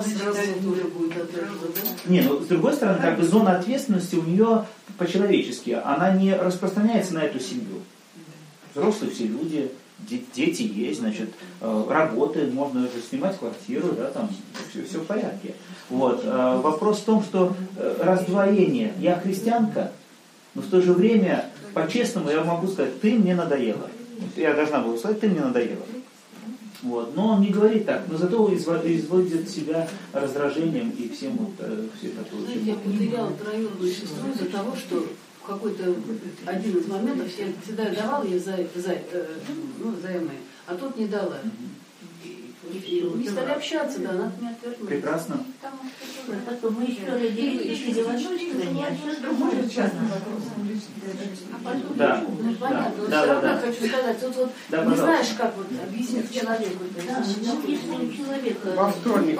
Не, ну с другой стороны, как бы зона ответственности у нее по-человечески, она не распространяется на эту семью. Взрослые все люди, дети есть, значит, работает, можно же снимать квартиру, да, там все, все в порядке. Вот. Вопрос в том, что раздвоение. Я христианка, но в то же время, по-честному, я могу сказать, ты мне надоела. Я должна была сказать, ты мне надоела. Вот. Но он не говорит так, но зато изводит себя раздражением и всем вот э, все это прочее. Я потеряла троюродную сестру из-за того, что в какой-то один из моментов я всегда давала ей за, за, э, ну, взаймы, а тут не дала. И, и не стали общаться, да, она от меня отвернулась. Прекрасно. Потом мы еще родились, жили в одной стране, а сейчас другой частный вопрос. Да. Ну, понятно. Да, Все да, равно да. хочу сказать, тут вот Да, не пожалуйста. знаешь, как вот объяснить человеку. Да, написано человека. Во вторник.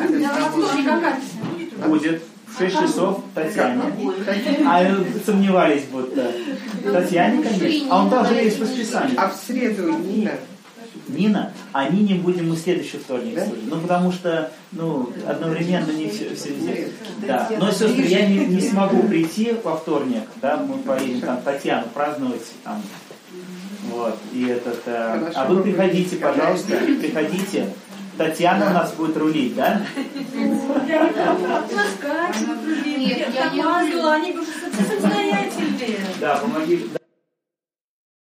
Будет в шесть часов Татьяне. А сомневались будто. Татьяне, конечно. А он также есть в расписании. А в среду Нина. Нина, а Нине будем мы в следующий вторник служить. Ну, потому что, ну, одновременно не все, все здесь. Да. Но, сестры, я не, не смогу прийти во вторник, да, мы поедем там Татьяну праздновать там. Вот. И этот, а, а вы приходите, пожалуйста, приходите. Татьяна у нас будет рулить, да? Нет, я не Они уже самостоятельные. Да, помоги.